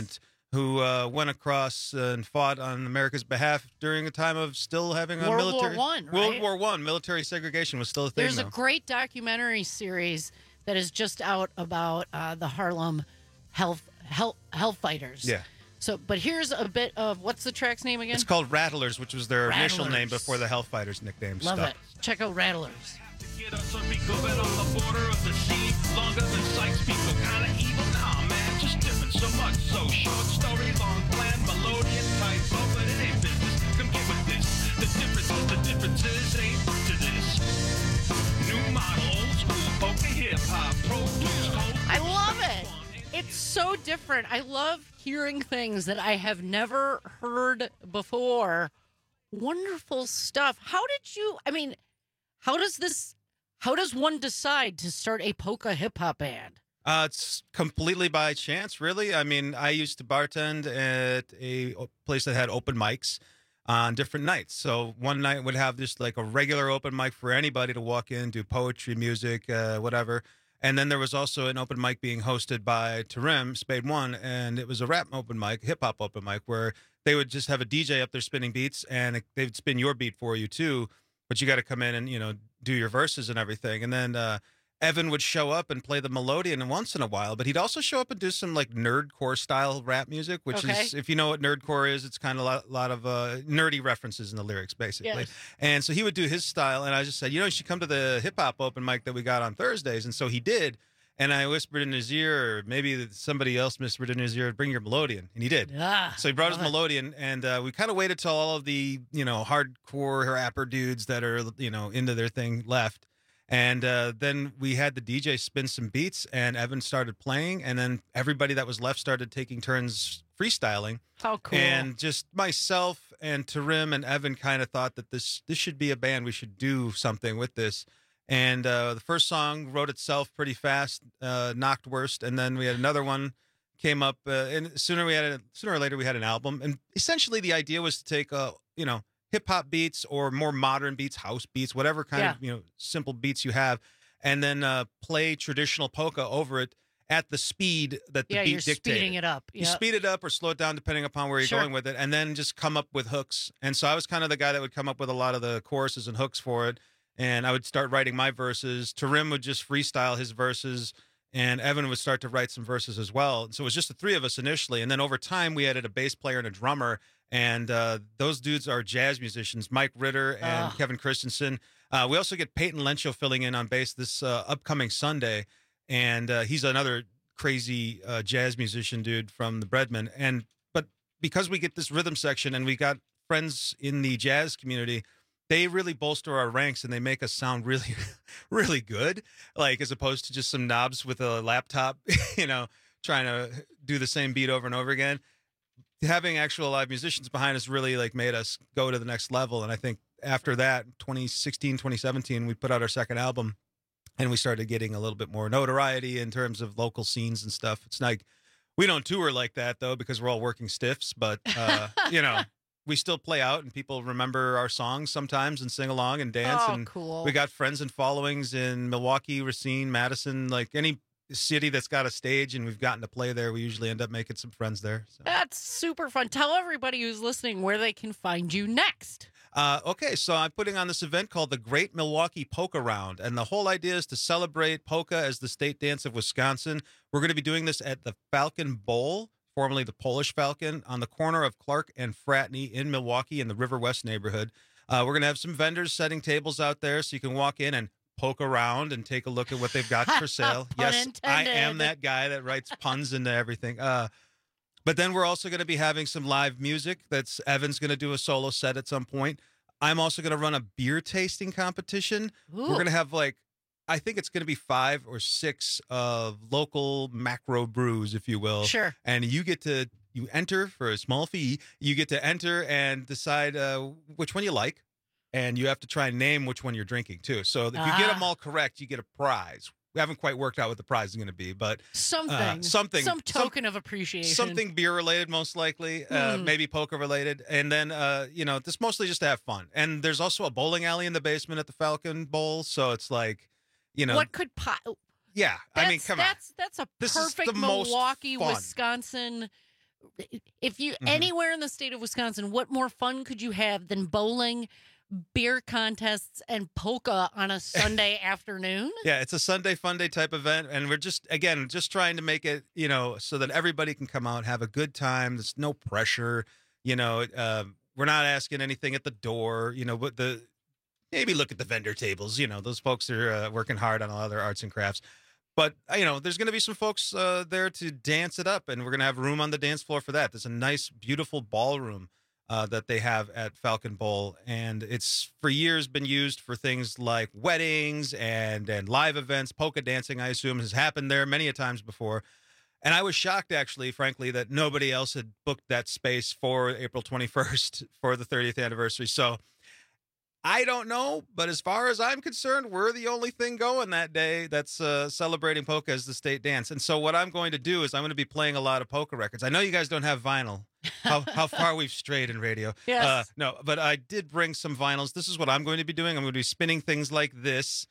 Speaker 1: who uh, went across and fought on America's behalf during a time of still having a
Speaker 23: World War
Speaker 1: military
Speaker 23: One, right?
Speaker 1: World War One. Military segregation was still a thing.
Speaker 23: There's
Speaker 1: though.
Speaker 23: a great documentary series that is just out about uh, the Harlem Hell Hell Hellfighters.
Speaker 1: Yeah.
Speaker 23: So, but here's a bit of what's the track's name again?
Speaker 1: It's called Rattlers, which was their initial name
Speaker 23: Rattlers.
Speaker 1: before the Hellfighters nickname
Speaker 23: Love
Speaker 1: stuck.
Speaker 23: it. Check out Rattlers.
Speaker 14: Get us a beat, on the border of the sea. Longer than Sykes, people kinda evil. Nah, man, just different so much. So short story, long plan, melodious type, but it ain't business. Come get with this. The differences, the differences ain't to this. New model, old school, polka hip hop, produce cold.
Speaker 23: I love it. It's so different. I love hearing things that I have never heard before. Wonderful stuff. How did you, I mean, how does this, how does one decide to start a polka hip hop band?
Speaker 1: Uh, it's completely by chance, really. I mean, I used to bartend at a o- place that had open mics on different nights. So one night would have just like a regular open mic for anybody to walk in, do poetry, music, uh, whatever. And then there was also an open mic being hosted by Tarim, Spade One, and it was a rap open mic, hip hop open mic, where they would just have a D J up there spinning beats, and it- they'd spin your beat for you too. But you got to come in and, you know, do your verses and everything. And then uh, Evan would show up and play the melodeon once in a while, but he'd also show up and do some like nerdcore style rap music, which
Speaker 23: Okay.
Speaker 1: is, if you know what nerdcore is, it's kind of a lot, lot of uh, nerdy references in the lyrics, basically.
Speaker 23: Yes.
Speaker 1: And so he would do his style, and I just said, you know, you should come to the hip hop open mic that we got on Thursdays. And so he did. And I whispered in his ear, or maybe somebody else whispered in his ear, bring your melodeon. And he did.
Speaker 23: Ah,
Speaker 1: So he brought his
Speaker 23: love it.
Speaker 1: melodeon, and uh, we kind of waited till all of the, you know, hardcore rapper dudes that are, you know, into their thing left. And uh, then we had the D J spin some beats, and Evan started playing, and then everybody that was left started taking turns freestyling.
Speaker 23: How cool.
Speaker 1: And just myself and Tarim and Evan kind of thought that this this should be a band. We should do something with this. And uh, the first song wrote itself pretty fast, uh, knocked worst, and then we had another one came up, uh, and sooner we had a, sooner or later we had an album. And essentially, the idea was to take uh, you know hip hop beats or more modern beats, house beats, whatever kind
Speaker 23: Yeah.
Speaker 1: of you know simple beats you have, and then uh, play traditional polka over it at the speed that the
Speaker 23: Yeah,
Speaker 1: beat
Speaker 23: you're
Speaker 1: dictated.
Speaker 23: speeding it up.
Speaker 1: You
Speaker 23: Yep.
Speaker 1: speed it up or slow it down depending upon where you're
Speaker 23: Sure.
Speaker 1: going with it, and then just come up with hooks. And so I was kind of the guy that would come up with a lot of the choruses and hooks for it, and I would start writing my verses. Tarim would just freestyle his verses, and Evan would start to write some verses as well. And so it was just the three of us initially, and then over time we added a bass player and a drummer, and uh, those dudes are jazz musicians, Mike Ritter and
Speaker 23: Ah.
Speaker 1: Kevin Christensen. Uh, we also get Peyton Lencho filling in on bass this uh, upcoming Sunday, and uh, he's another crazy uh, jazz musician dude from the Breadman. And but because we get this rhythm section and we got friends in the jazz community, they really bolster our ranks and they make us sound really, really good. Like as opposed to just some knobs with a laptop, you know, trying to do the same beat over and over again. Having actual live musicians behind us really like made us go to the next level. And I think after that, twenty sixteen, twenty seventeen, we put out our second album. And we started getting a little bit more notoriety in terms of local scenes and stuff. It's like we don't tour like that though because we're all working stiffs, but uh, you know, we still play out and people remember our songs sometimes and sing along and dance.
Speaker 23: Oh,
Speaker 1: and
Speaker 23: cool.
Speaker 1: we got friends and followings in Milwaukee, Racine, Madison, like any city that's got a stage and we've gotten to play there. We usually end up making some friends there. So.
Speaker 23: That's super fun. Tell everybody who's listening where they can find you next.
Speaker 1: Uh, okay, so I'm putting on this event called the Great Milwaukee Polka Round, and the whole idea is to celebrate polka as the state dance of Wisconsin. We're going to be doing this at the Falcon Bowl, formerly the Polish Falcon, on the corner of Clark and Fratney in Milwaukee in the River West neighborhood. Uh, we're going to have some vendors setting tables out there so you can walk in and poke around and take a look at what they've got for sale.
Speaker 23: Pun
Speaker 1: Yes, I am
Speaker 23: intended.
Speaker 1: that guy that writes puns into everything. Uh, But then we're also going to be having some live music. That's Evan's going to do a solo set at some point. I'm also going to run a beer tasting competition.
Speaker 23: Ooh.
Speaker 1: We're going to have like, I think it's going to be five or six of local macro brews, if you will.
Speaker 23: Sure.
Speaker 1: And you get to, you enter for a small fee. You get to enter and decide uh, which one you like. And you have to try and name which one you're drinking too. So if you get
Speaker 23: Ah.
Speaker 1: them all correct, you get a prize. We haven't quite worked out what the prize is going to be, but
Speaker 23: Something.
Speaker 1: uh, something,
Speaker 23: Some
Speaker 1: some-
Speaker 23: token of appreciation.
Speaker 1: something beer related, most likely, uh,
Speaker 23: Hmm.
Speaker 1: maybe poker related, and then uh, you know, this mostly just to have fun. And there's also a bowling alley in the basement at the Falcon Bowl, so it's like, you know,
Speaker 23: What could po-
Speaker 1: yeah. I mean,
Speaker 23: That's-
Speaker 1: come
Speaker 23: that's, That's a
Speaker 1: This is
Speaker 23: perfect
Speaker 1: the most
Speaker 23: Milwaukee,
Speaker 1: fun.
Speaker 23: Wisconsin If you
Speaker 1: Mhm.
Speaker 23: anywhere in the state of Wisconsin, what more fun could you have than bowling, beer contests, and polka on a Sunday afternoon?
Speaker 1: Yeah, it's a Sunday fun day type event, and we're just again just trying to make it, you know, so that everybody can come out, have a good time. There's no pressure, you know. Uh, we're not asking anything at the door, you know. But the maybe look at the vendor tables, you know. Those folks are uh, working hard on all their arts and crafts. But, uh, you know, there's going to be some folks uh, there to dance it up, and we're going to have room on the dance floor for that. There's a nice, beautiful ballroom uh, that they have at Falcon Bowl, and it's for years been used for things like weddings and, and live events. Polka dancing, I assume, has happened there many a times before. And I was shocked, actually, frankly, that nobody else had booked that space for April twenty-first for the thirtieth anniversary. So I don't know, but as far as I'm concerned, we're the only thing going that day that's uh, celebrating polka as the state dance. And so what I'm going to do is I'm going to be playing a lot of polka records. I know you guys don't have vinyl. How, how far we've strayed in radio.
Speaker 23: Yes.
Speaker 1: Uh, no, but I did bring some vinyls. This is what I'm going to be doing. I'm going to be spinning things like this,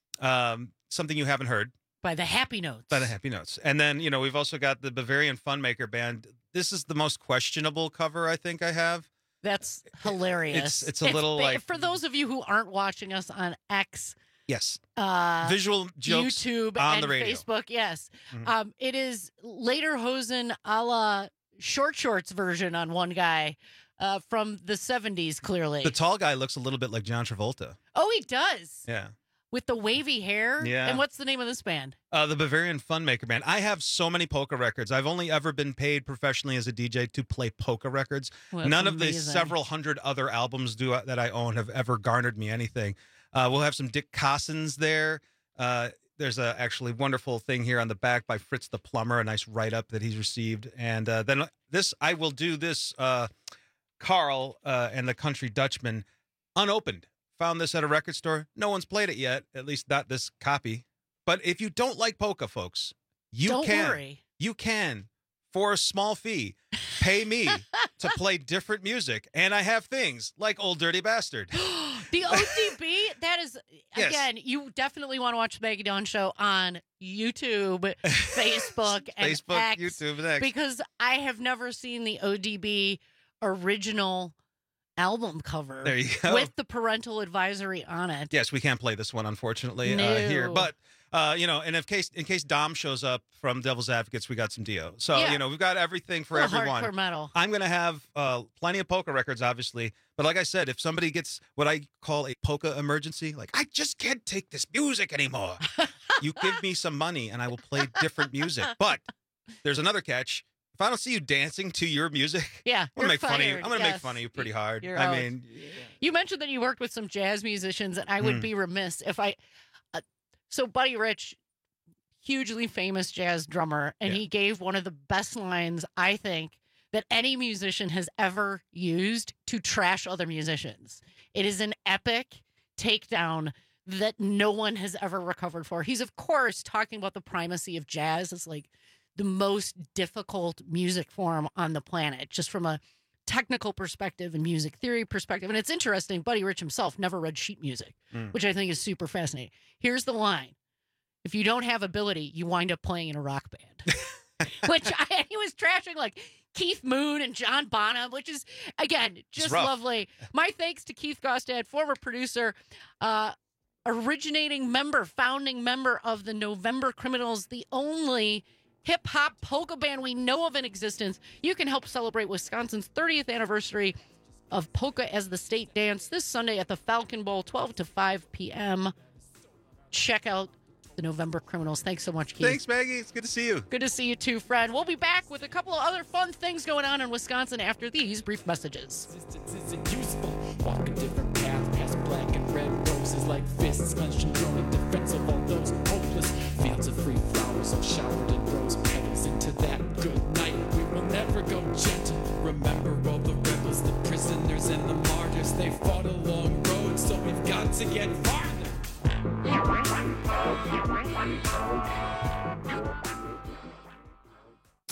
Speaker 1: um, something you haven't heard.
Speaker 23: By the Happy Notes.
Speaker 1: By the Happy Notes. And then, you know, we've also got the Bavarian Funmaker Band. This is the most questionable cover I think I have.
Speaker 23: That's hilarious.
Speaker 1: It's it's a
Speaker 23: If-
Speaker 1: little like
Speaker 23: for those of you who aren't watching us on X,
Speaker 1: yes,
Speaker 23: uh,
Speaker 1: visual jokes
Speaker 23: YouTube,
Speaker 1: on
Speaker 23: and
Speaker 1: the radio.
Speaker 23: Facebook, yes,
Speaker 1: Mhm.
Speaker 23: um, it is Lederhosen a la short shorts version on one guy uh, from the seventies. Clearly,
Speaker 1: The tall guy looks a little bit like John Travolta.
Speaker 23: oh, he does
Speaker 1: Yeah.
Speaker 23: with the wavy hair.
Speaker 1: Yeah.
Speaker 23: And what's the name of this band?
Speaker 1: Uh, the Bavarian Funmaker Band. I have so many polka records. I've only ever been paid professionally as a D J to play polka records.
Speaker 23: Well, that's
Speaker 1: None of the
Speaker 23: amazing.
Speaker 1: several hundred other albums do that I own have ever garnered me anything. Uh, we'll have some Dick Cossins there. Uh, there's a actually wonderful thing here on the back by Fritz the Plumber, a nice write-up that he's received. And uh, then this, I will do this, uh, Carl uh, and the Country Dutchman, unopened. Found this at a record store. No one's played it yet, at least not this copy. But if you don't like polka, folks, you
Speaker 23: Don't
Speaker 1: can.
Speaker 23: worry.
Speaker 1: You can, for a small fee, pay me to play different music. And I have things like Old Dirty Bastard.
Speaker 23: The O D B, that is,
Speaker 1: Yes.
Speaker 23: again, you definitely want to watch the Maggie Dawn Show on YouTube, Facebook, and
Speaker 1: Facebook,
Speaker 23: X,
Speaker 1: YouTube, and X.
Speaker 23: because I have never seen the O D B original album cover
Speaker 1: There you go.
Speaker 23: with the parental advisory on it.
Speaker 1: Yes, we can't play this one, unfortunately,
Speaker 23: No.
Speaker 1: uh, here. But, uh, you know, and if case in case Dom shows up from Devil's Advocates, we got some Dio. So,
Speaker 23: Yeah.
Speaker 1: you know, we've got everything for
Speaker 23: Little
Speaker 1: everyone.
Speaker 23: hardcore metal.
Speaker 1: I'm going to have uh, plenty of polka records, obviously. But like I said, if somebody gets what I call a polka emergency, like, I just can't take this music anymore, you give me some money and I will play different music. But there's another catch. If I don't see you dancing to your music,
Speaker 23: Yeah,
Speaker 1: I'm
Speaker 23: you're
Speaker 1: gonna make fun of you.
Speaker 23: fired,
Speaker 1: I'm gonna make
Speaker 23: yes.
Speaker 1: fun of you pretty hard.
Speaker 23: You're
Speaker 1: I
Speaker 23: out.
Speaker 1: mean,
Speaker 23: You mentioned that you worked with some jazz musicians, and I would
Speaker 1: Hmm.
Speaker 23: be remiss if I. Uh, so, Buddy Rich, hugely famous jazz drummer, and
Speaker 1: Yeah.
Speaker 23: he gave one of the best lines, I think, that any musician has ever used to trash other musicians. It is an epic takedown that no one has ever recovered for. He's, of course, talking about the primacy of jazz as like the most difficult music form on the planet, just from a technical perspective and music theory perspective. And it's interesting, Buddy Rich himself never read sheet music,
Speaker 1: Mm.
Speaker 23: which I think is super fascinating. Here's the line. If you don't have ability, you wind up playing in a rock band. Which I, he was trashing like Keith Moon and John Bonham, which is, again, just
Speaker 1: rough.
Speaker 23: lovely. My thanks to Keith Gostad, former producer, uh, originating member, founding member of the November Criminals, the only hip hop polka band we know of in existence. You can help celebrate Wisconsin's thirtieth anniversary of polka as the state dance this Sunday at the Falcon Bowl, twelve to five p.m. Check out the November Criminals. Thanks so much, Keith.
Speaker 1: thanks, Maggie. It's good to see you.
Speaker 23: Good to see you too, friend. We'll be back with a couple of other fun things going on in Wisconsin after these brief messages.
Speaker 3: Isn't useful. Walk a different path past black and red roses like fists clenched and drawn in defense of all those hopeless fields of free flowers all showered in rose petals. Into that good night, we will never go gentle. Remember all the rebels, the prisoners, and the martyrs. They fought a long road, so we've got to get farther.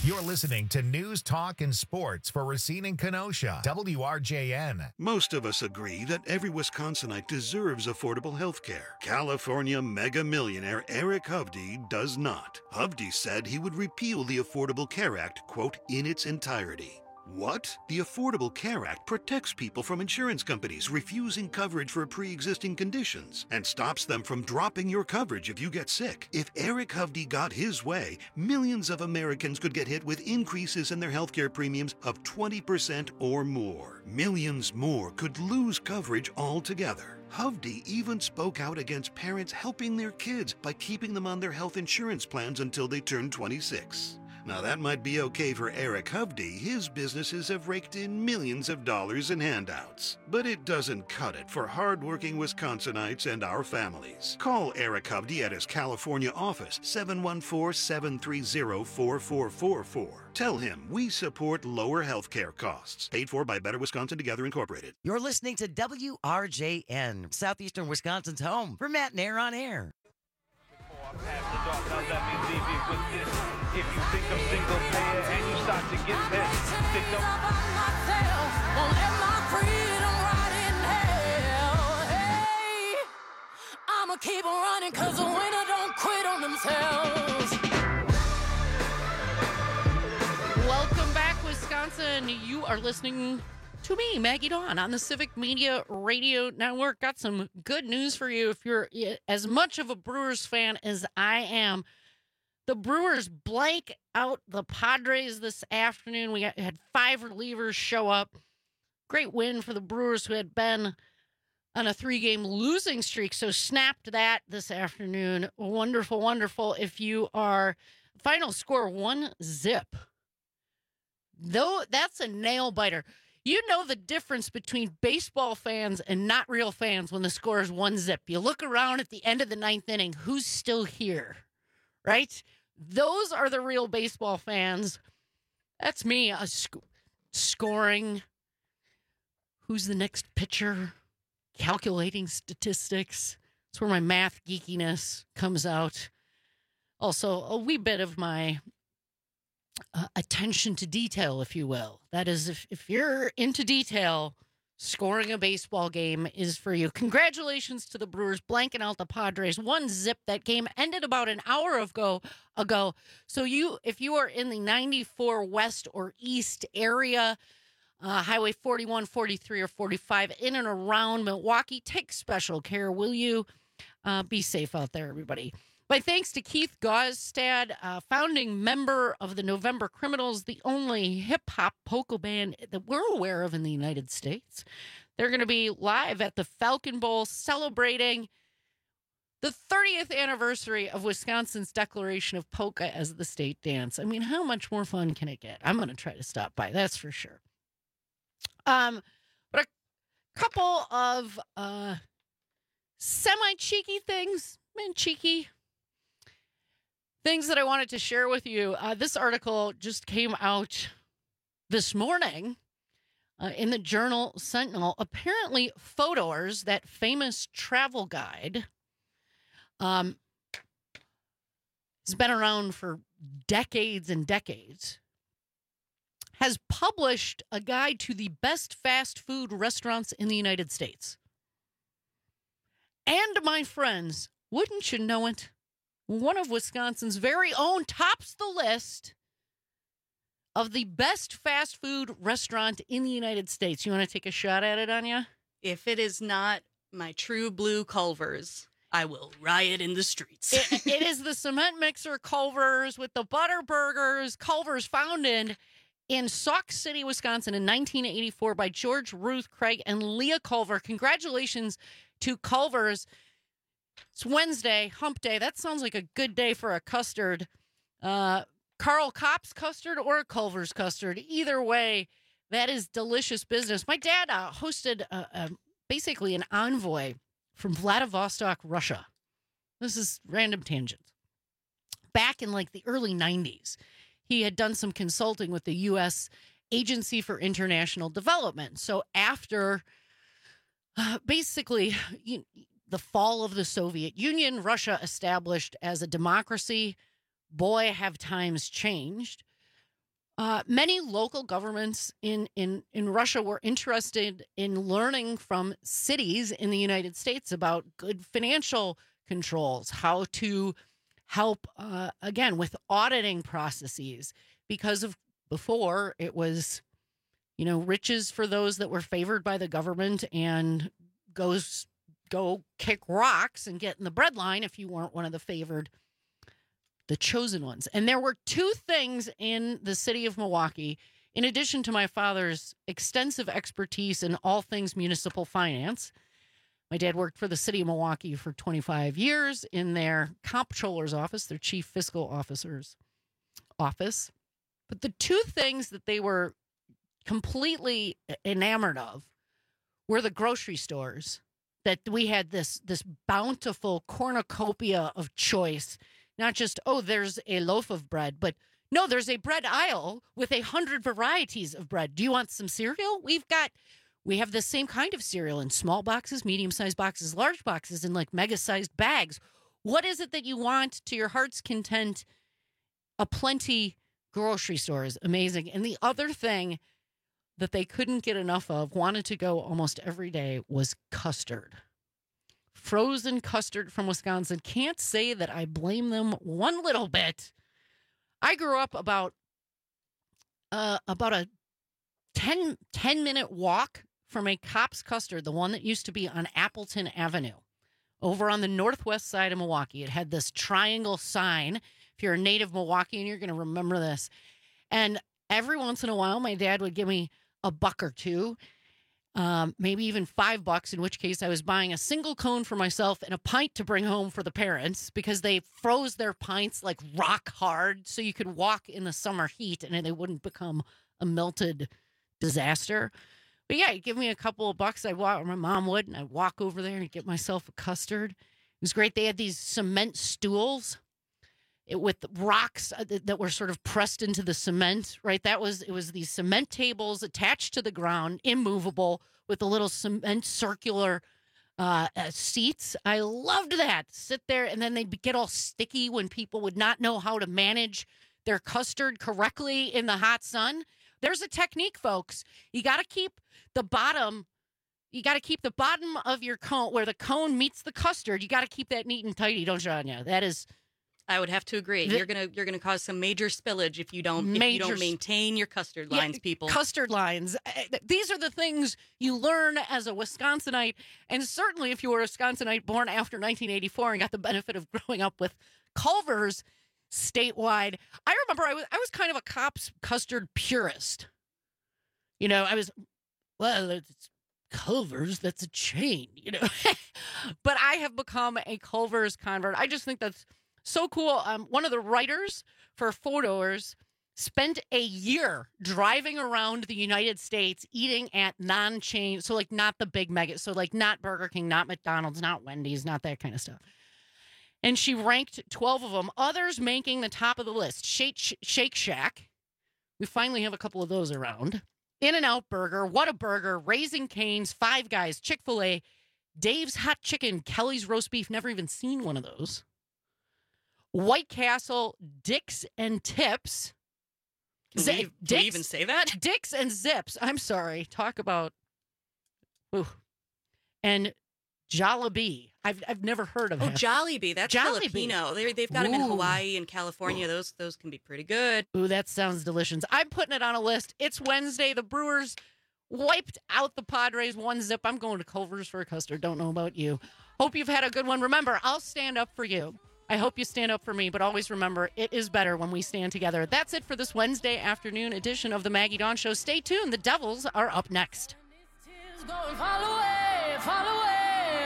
Speaker 8: You're listening to News, Talk, and Sports for Racine and Kenosha, W R J N.
Speaker 4: Most of us agree that every Wisconsinite deserves affordable health care. California mega millionaire Eric Hovde does not. Hovde said he would repeal the Affordable Care Act, quote, in its entirety. What? The Affordable Care Act protects people from insurance companies refusing coverage for pre-existing conditions and stops them from dropping your coverage if you get sick. If Eric Hovde got his way, millions of Americans could get hit with increases in their healthcare premiums of twenty percent or more. Millions more could lose coverage altogether. Hovde even spoke out against parents helping their kids by keeping them on their health insurance plans until they turn twenty-six. Now, that might be okay for Eric Hovde. His businesses have raked in millions of dollars in handouts. But it doesn't cut it for hardworking Wisconsinites and our families. Call Eric Hovde at his California office, seven one four, seven three zero, four four four four. Tell him we support lower health care costs. Paid for by Better Wisconsin Together Incorporated.
Speaker 26: You're listening to W R J N, Southeastern Wisconsin's home for Matt Nair on Air.
Speaker 14: If you think I'm single player and you start to get that, then don't. Won't let my freedom rot in hell. Hey, I'ma keep on running cause the winner don't quit on themselves.
Speaker 23: Welcome back, Wisconsin. You are listening to me, Maggie Dawn, on the Civic Media Radio Network. Got some good news for you if you're as much of a Brewers fan as I am. The Brewers blank out the Padres this afternoon. We had five relievers show up. Great win for the Brewers, who had been on a three-game losing streak, so snapped that this afternoon. Wonderful, wonderful. If you are final score one zip, though, that's a nail biter. You know the difference between baseball fans and not real fans when the score is one zip. You look around at the end of the ninth inning, who's still here, right? Those are the real baseball fans. That's me, uh, sc- scoring. Who's the next pitcher? Calculating statistics. That's where my math geekiness comes out. Also, a wee bit of my uh, attention to detail, if you will. That is, if, if you're into detail, scoring a baseball game is for you. Congratulations to the Brewers blanking out the Padres. One zip. That game ended about an hour ago. ago. So you, if you are in the ninety-four West or East area, uh, Highway forty-one, forty-three, or forty-five, in and around Milwaukee, take special care, will you? Uh, be safe out there, everybody. My thanks to Keith Gostad, uh, founding member of the November Criminals, the only hip-hop polka band that we're aware of in the United States. They're going to be live at the Falcon Bowl celebrating the thirtieth anniversary of Wisconsin's declaration of polka as the state dance. I mean, how much more fun can it get? I'm going to try to stop by, that's for sure. Um, but a couple of uh, semi-cheeky things, man, cheeky things that I wanted to share with you. Uh, this article just came out this morning uh, in the Journal Sentinel. Apparently, Fodor's, that famous travel guide, um, has been around for decades and decades, has published a guide to the best fast food restaurants in the United States. And, my friends, wouldn't you know it, one of Wisconsin's very own tops the list of the best fast food restaurant in the United States. You want to take a shot at it, Anya?
Speaker 10: If it is not my True Blue Culver's, I will riot in the streets.
Speaker 23: it, it is the cement mixer Culver's with the butter burgers. Culver's, founded in Sauk City, Wisconsin in nineteen eighty-four by George, Ruth, Craig, and Leah Culver. Congratulations to Culver's. It's Wednesday, hump day. That sounds like a good day for a custard. Uh, Carl Kopp's custard or a Culver's custard. Either way, that is delicious business. My dad uh, hosted uh, uh, basically an envoy from Vladivostok, Russia. This is random tangents. Back in like the early nineties, he had done some consulting with the U S Agency for International Development. So after uh, basically you, the fall of the Soviet Union, Russia established as a democracy. Boy, have times changed. Uh, many local governments in, in, in Russia were interested in learning from cities in the United States about good financial controls, how to help, uh, again, with auditing processes, because of before it was, you know, riches for those that were favored by the government and goes go kick rocks and get in the breadline if you weren't one of the favored, the chosen ones. And there were two things in the city of Milwaukee, in addition to my father's extensive expertise in all things municipal finance. My dad worked for the city of Milwaukee for twenty-five years in their comptroller's office, their chief fiscal officer's office. But the two things that they were completely enamored of were the grocery stores, that we had this, this bountiful cornucopia of choice. Not just, oh, there's a loaf of bread, but no, there's a bread aisle with a hundred varieties of bread. Do you want some cereal? We've got, we have the same kind of cereal in small boxes, medium-sized boxes, large boxes, and like mega-sized bags. What is it that you want to your heart's content? A plenty grocery store is amazing. And the other thing that they couldn't get enough of, wanted to go almost every day, was custard. Frozen custard from Wisconsin. Can't say that I blame them one little bit. I grew up about uh, about a ten, ten minute walk from a Kopp's Custard, the one that used to be on Appleton Avenue, over on the northwest side of Milwaukee. It had this triangle sign. If you're a native Milwaukeean, you're going to remember this. And every once in a while, my dad would give me a buck or two. Um, maybe even five bucks, in which case I was buying a single cone for myself and a pint to bring home for the parents, because they froze their pints like rock hard so you could walk in the summer heat and they wouldn't become a melted disaster. But yeah, he'd give me a couple of bucks. I'd walk, or my mom would, and I'd walk over there and get myself a custard. It was great. They had these cement stools it, with rocks that were sort of pressed into the cement, right? That was, it was these cement tables attached to the ground, immovable, with a little cement circular uh, uh, seats. I loved that. Sit there, and then they'd get all sticky when people would not know how to manage their custard correctly in the hot sun. There's a technique, folks. You got to keep the bottom, you got to keep the bottom of your cone, where the cone meets the custard, you got to keep that neat and tidy, don't you, Anya? That is...
Speaker 10: I would have to agree. The, you're gonna you're gonna cause some major spillage if you don't if you don't maintain your custard lines,
Speaker 23: yeah,
Speaker 10: people.
Speaker 23: Custard lines. These are the things you learn as a Wisconsinite, and certainly if you were a Wisconsinite born after nineteen eighty-four and got the benefit of growing up with Culver's statewide. I remember I was I was kind of a Kopp's custard purist. You know, I was well, it's Culver's, that's a chain, you know. But I have become a Culver's convert. I just think that's so cool. Um, one of the writers for Four Doors spent a year driving around the United States eating at non-chain, so like not the big mega, so like not Burger King, not McDonald's, not Wendy's, not that kind of stuff. And she ranked twelve of them. Others making the top of the list: Shake, Shake Shack. We finally have a couple of those around. In-N-Out Burger, What a Burger, Raising Cane's, Five Guys, Chick-fil-A, Dave's Hot Chicken, Kelly's Roast Beef. Never even seen one of those. White Castle, Dick's and Tips.
Speaker 10: Can, Z- we, can Dick's, we even say that?
Speaker 23: Dick's and Zips. I'm sorry. Talk about. Ooh. And Jollibee. I've I've never heard of.
Speaker 10: Oh,
Speaker 23: half.
Speaker 10: Jollibee. That's
Speaker 23: Jollibee.
Speaker 10: Filipino. They they've got
Speaker 23: Ooh.
Speaker 10: them in Hawaii and California. Those those can be pretty good.
Speaker 23: Ooh, that sounds delicious. I'm putting it on a list. It's Wednesday. The Brewers wiped out the Padres one zip. I'm going to Culver's for a custard. Don't know about you. Hope you've had a good one. Remember, I'll stand up for you. I hope you stand up for me, but always remember, it is better when we stand together. That's it for this Wednesday afternoon edition of the Maggie Dawn Show. Stay tuned. The Devils are up next.
Speaker 6: Going fall away, fall away,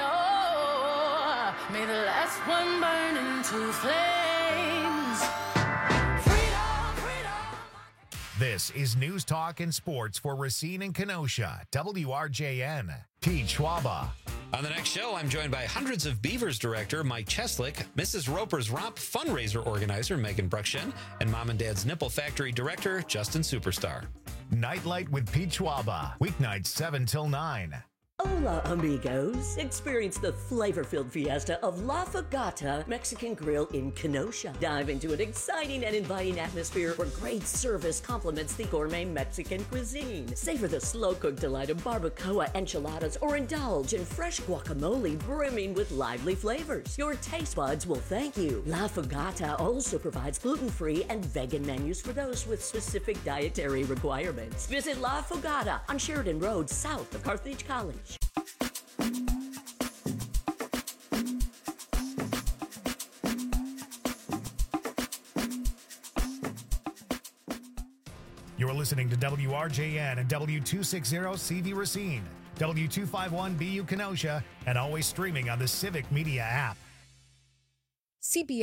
Speaker 6: oh, may the last one burn into flames. Freedom, freedom.
Speaker 8: This is News Talk and Sports for Racine and Kenosha, W R J N. Pete Schwaba.
Speaker 7: On the next show, I'm joined by Hundreds of Beavers director Mike Cheslick, Missus Roper's Romp fundraiser organizer Megan Bruckshen, and Mom and Dad's Nipple Factory director Justin Superstar.
Speaker 8: Nightlight with Pete Schwaba. Weeknights seven till nine.
Speaker 27: Hola, amigos. Experience the flavor-filled fiesta of La Fogata Mexican Grill in Kenosha. Dive into an exciting and inviting atmosphere where great service complements the gourmet Mexican cuisine. Savor the slow-cooked delight of barbacoa enchiladas or indulge in fresh guacamole brimming with lively flavors. Your taste buds will thank you. La Fogata also provides gluten-free and vegan menus for those with specific dietary requirements. Visit La Fogata on Sheridan Road, south of Carthage College.
Speaker 8: You're listening to W R J N and W two sixty C V Racine, W two fifty-one B U Kenosha, and always streaming on the Civic Media app.
Speaker 2: C B S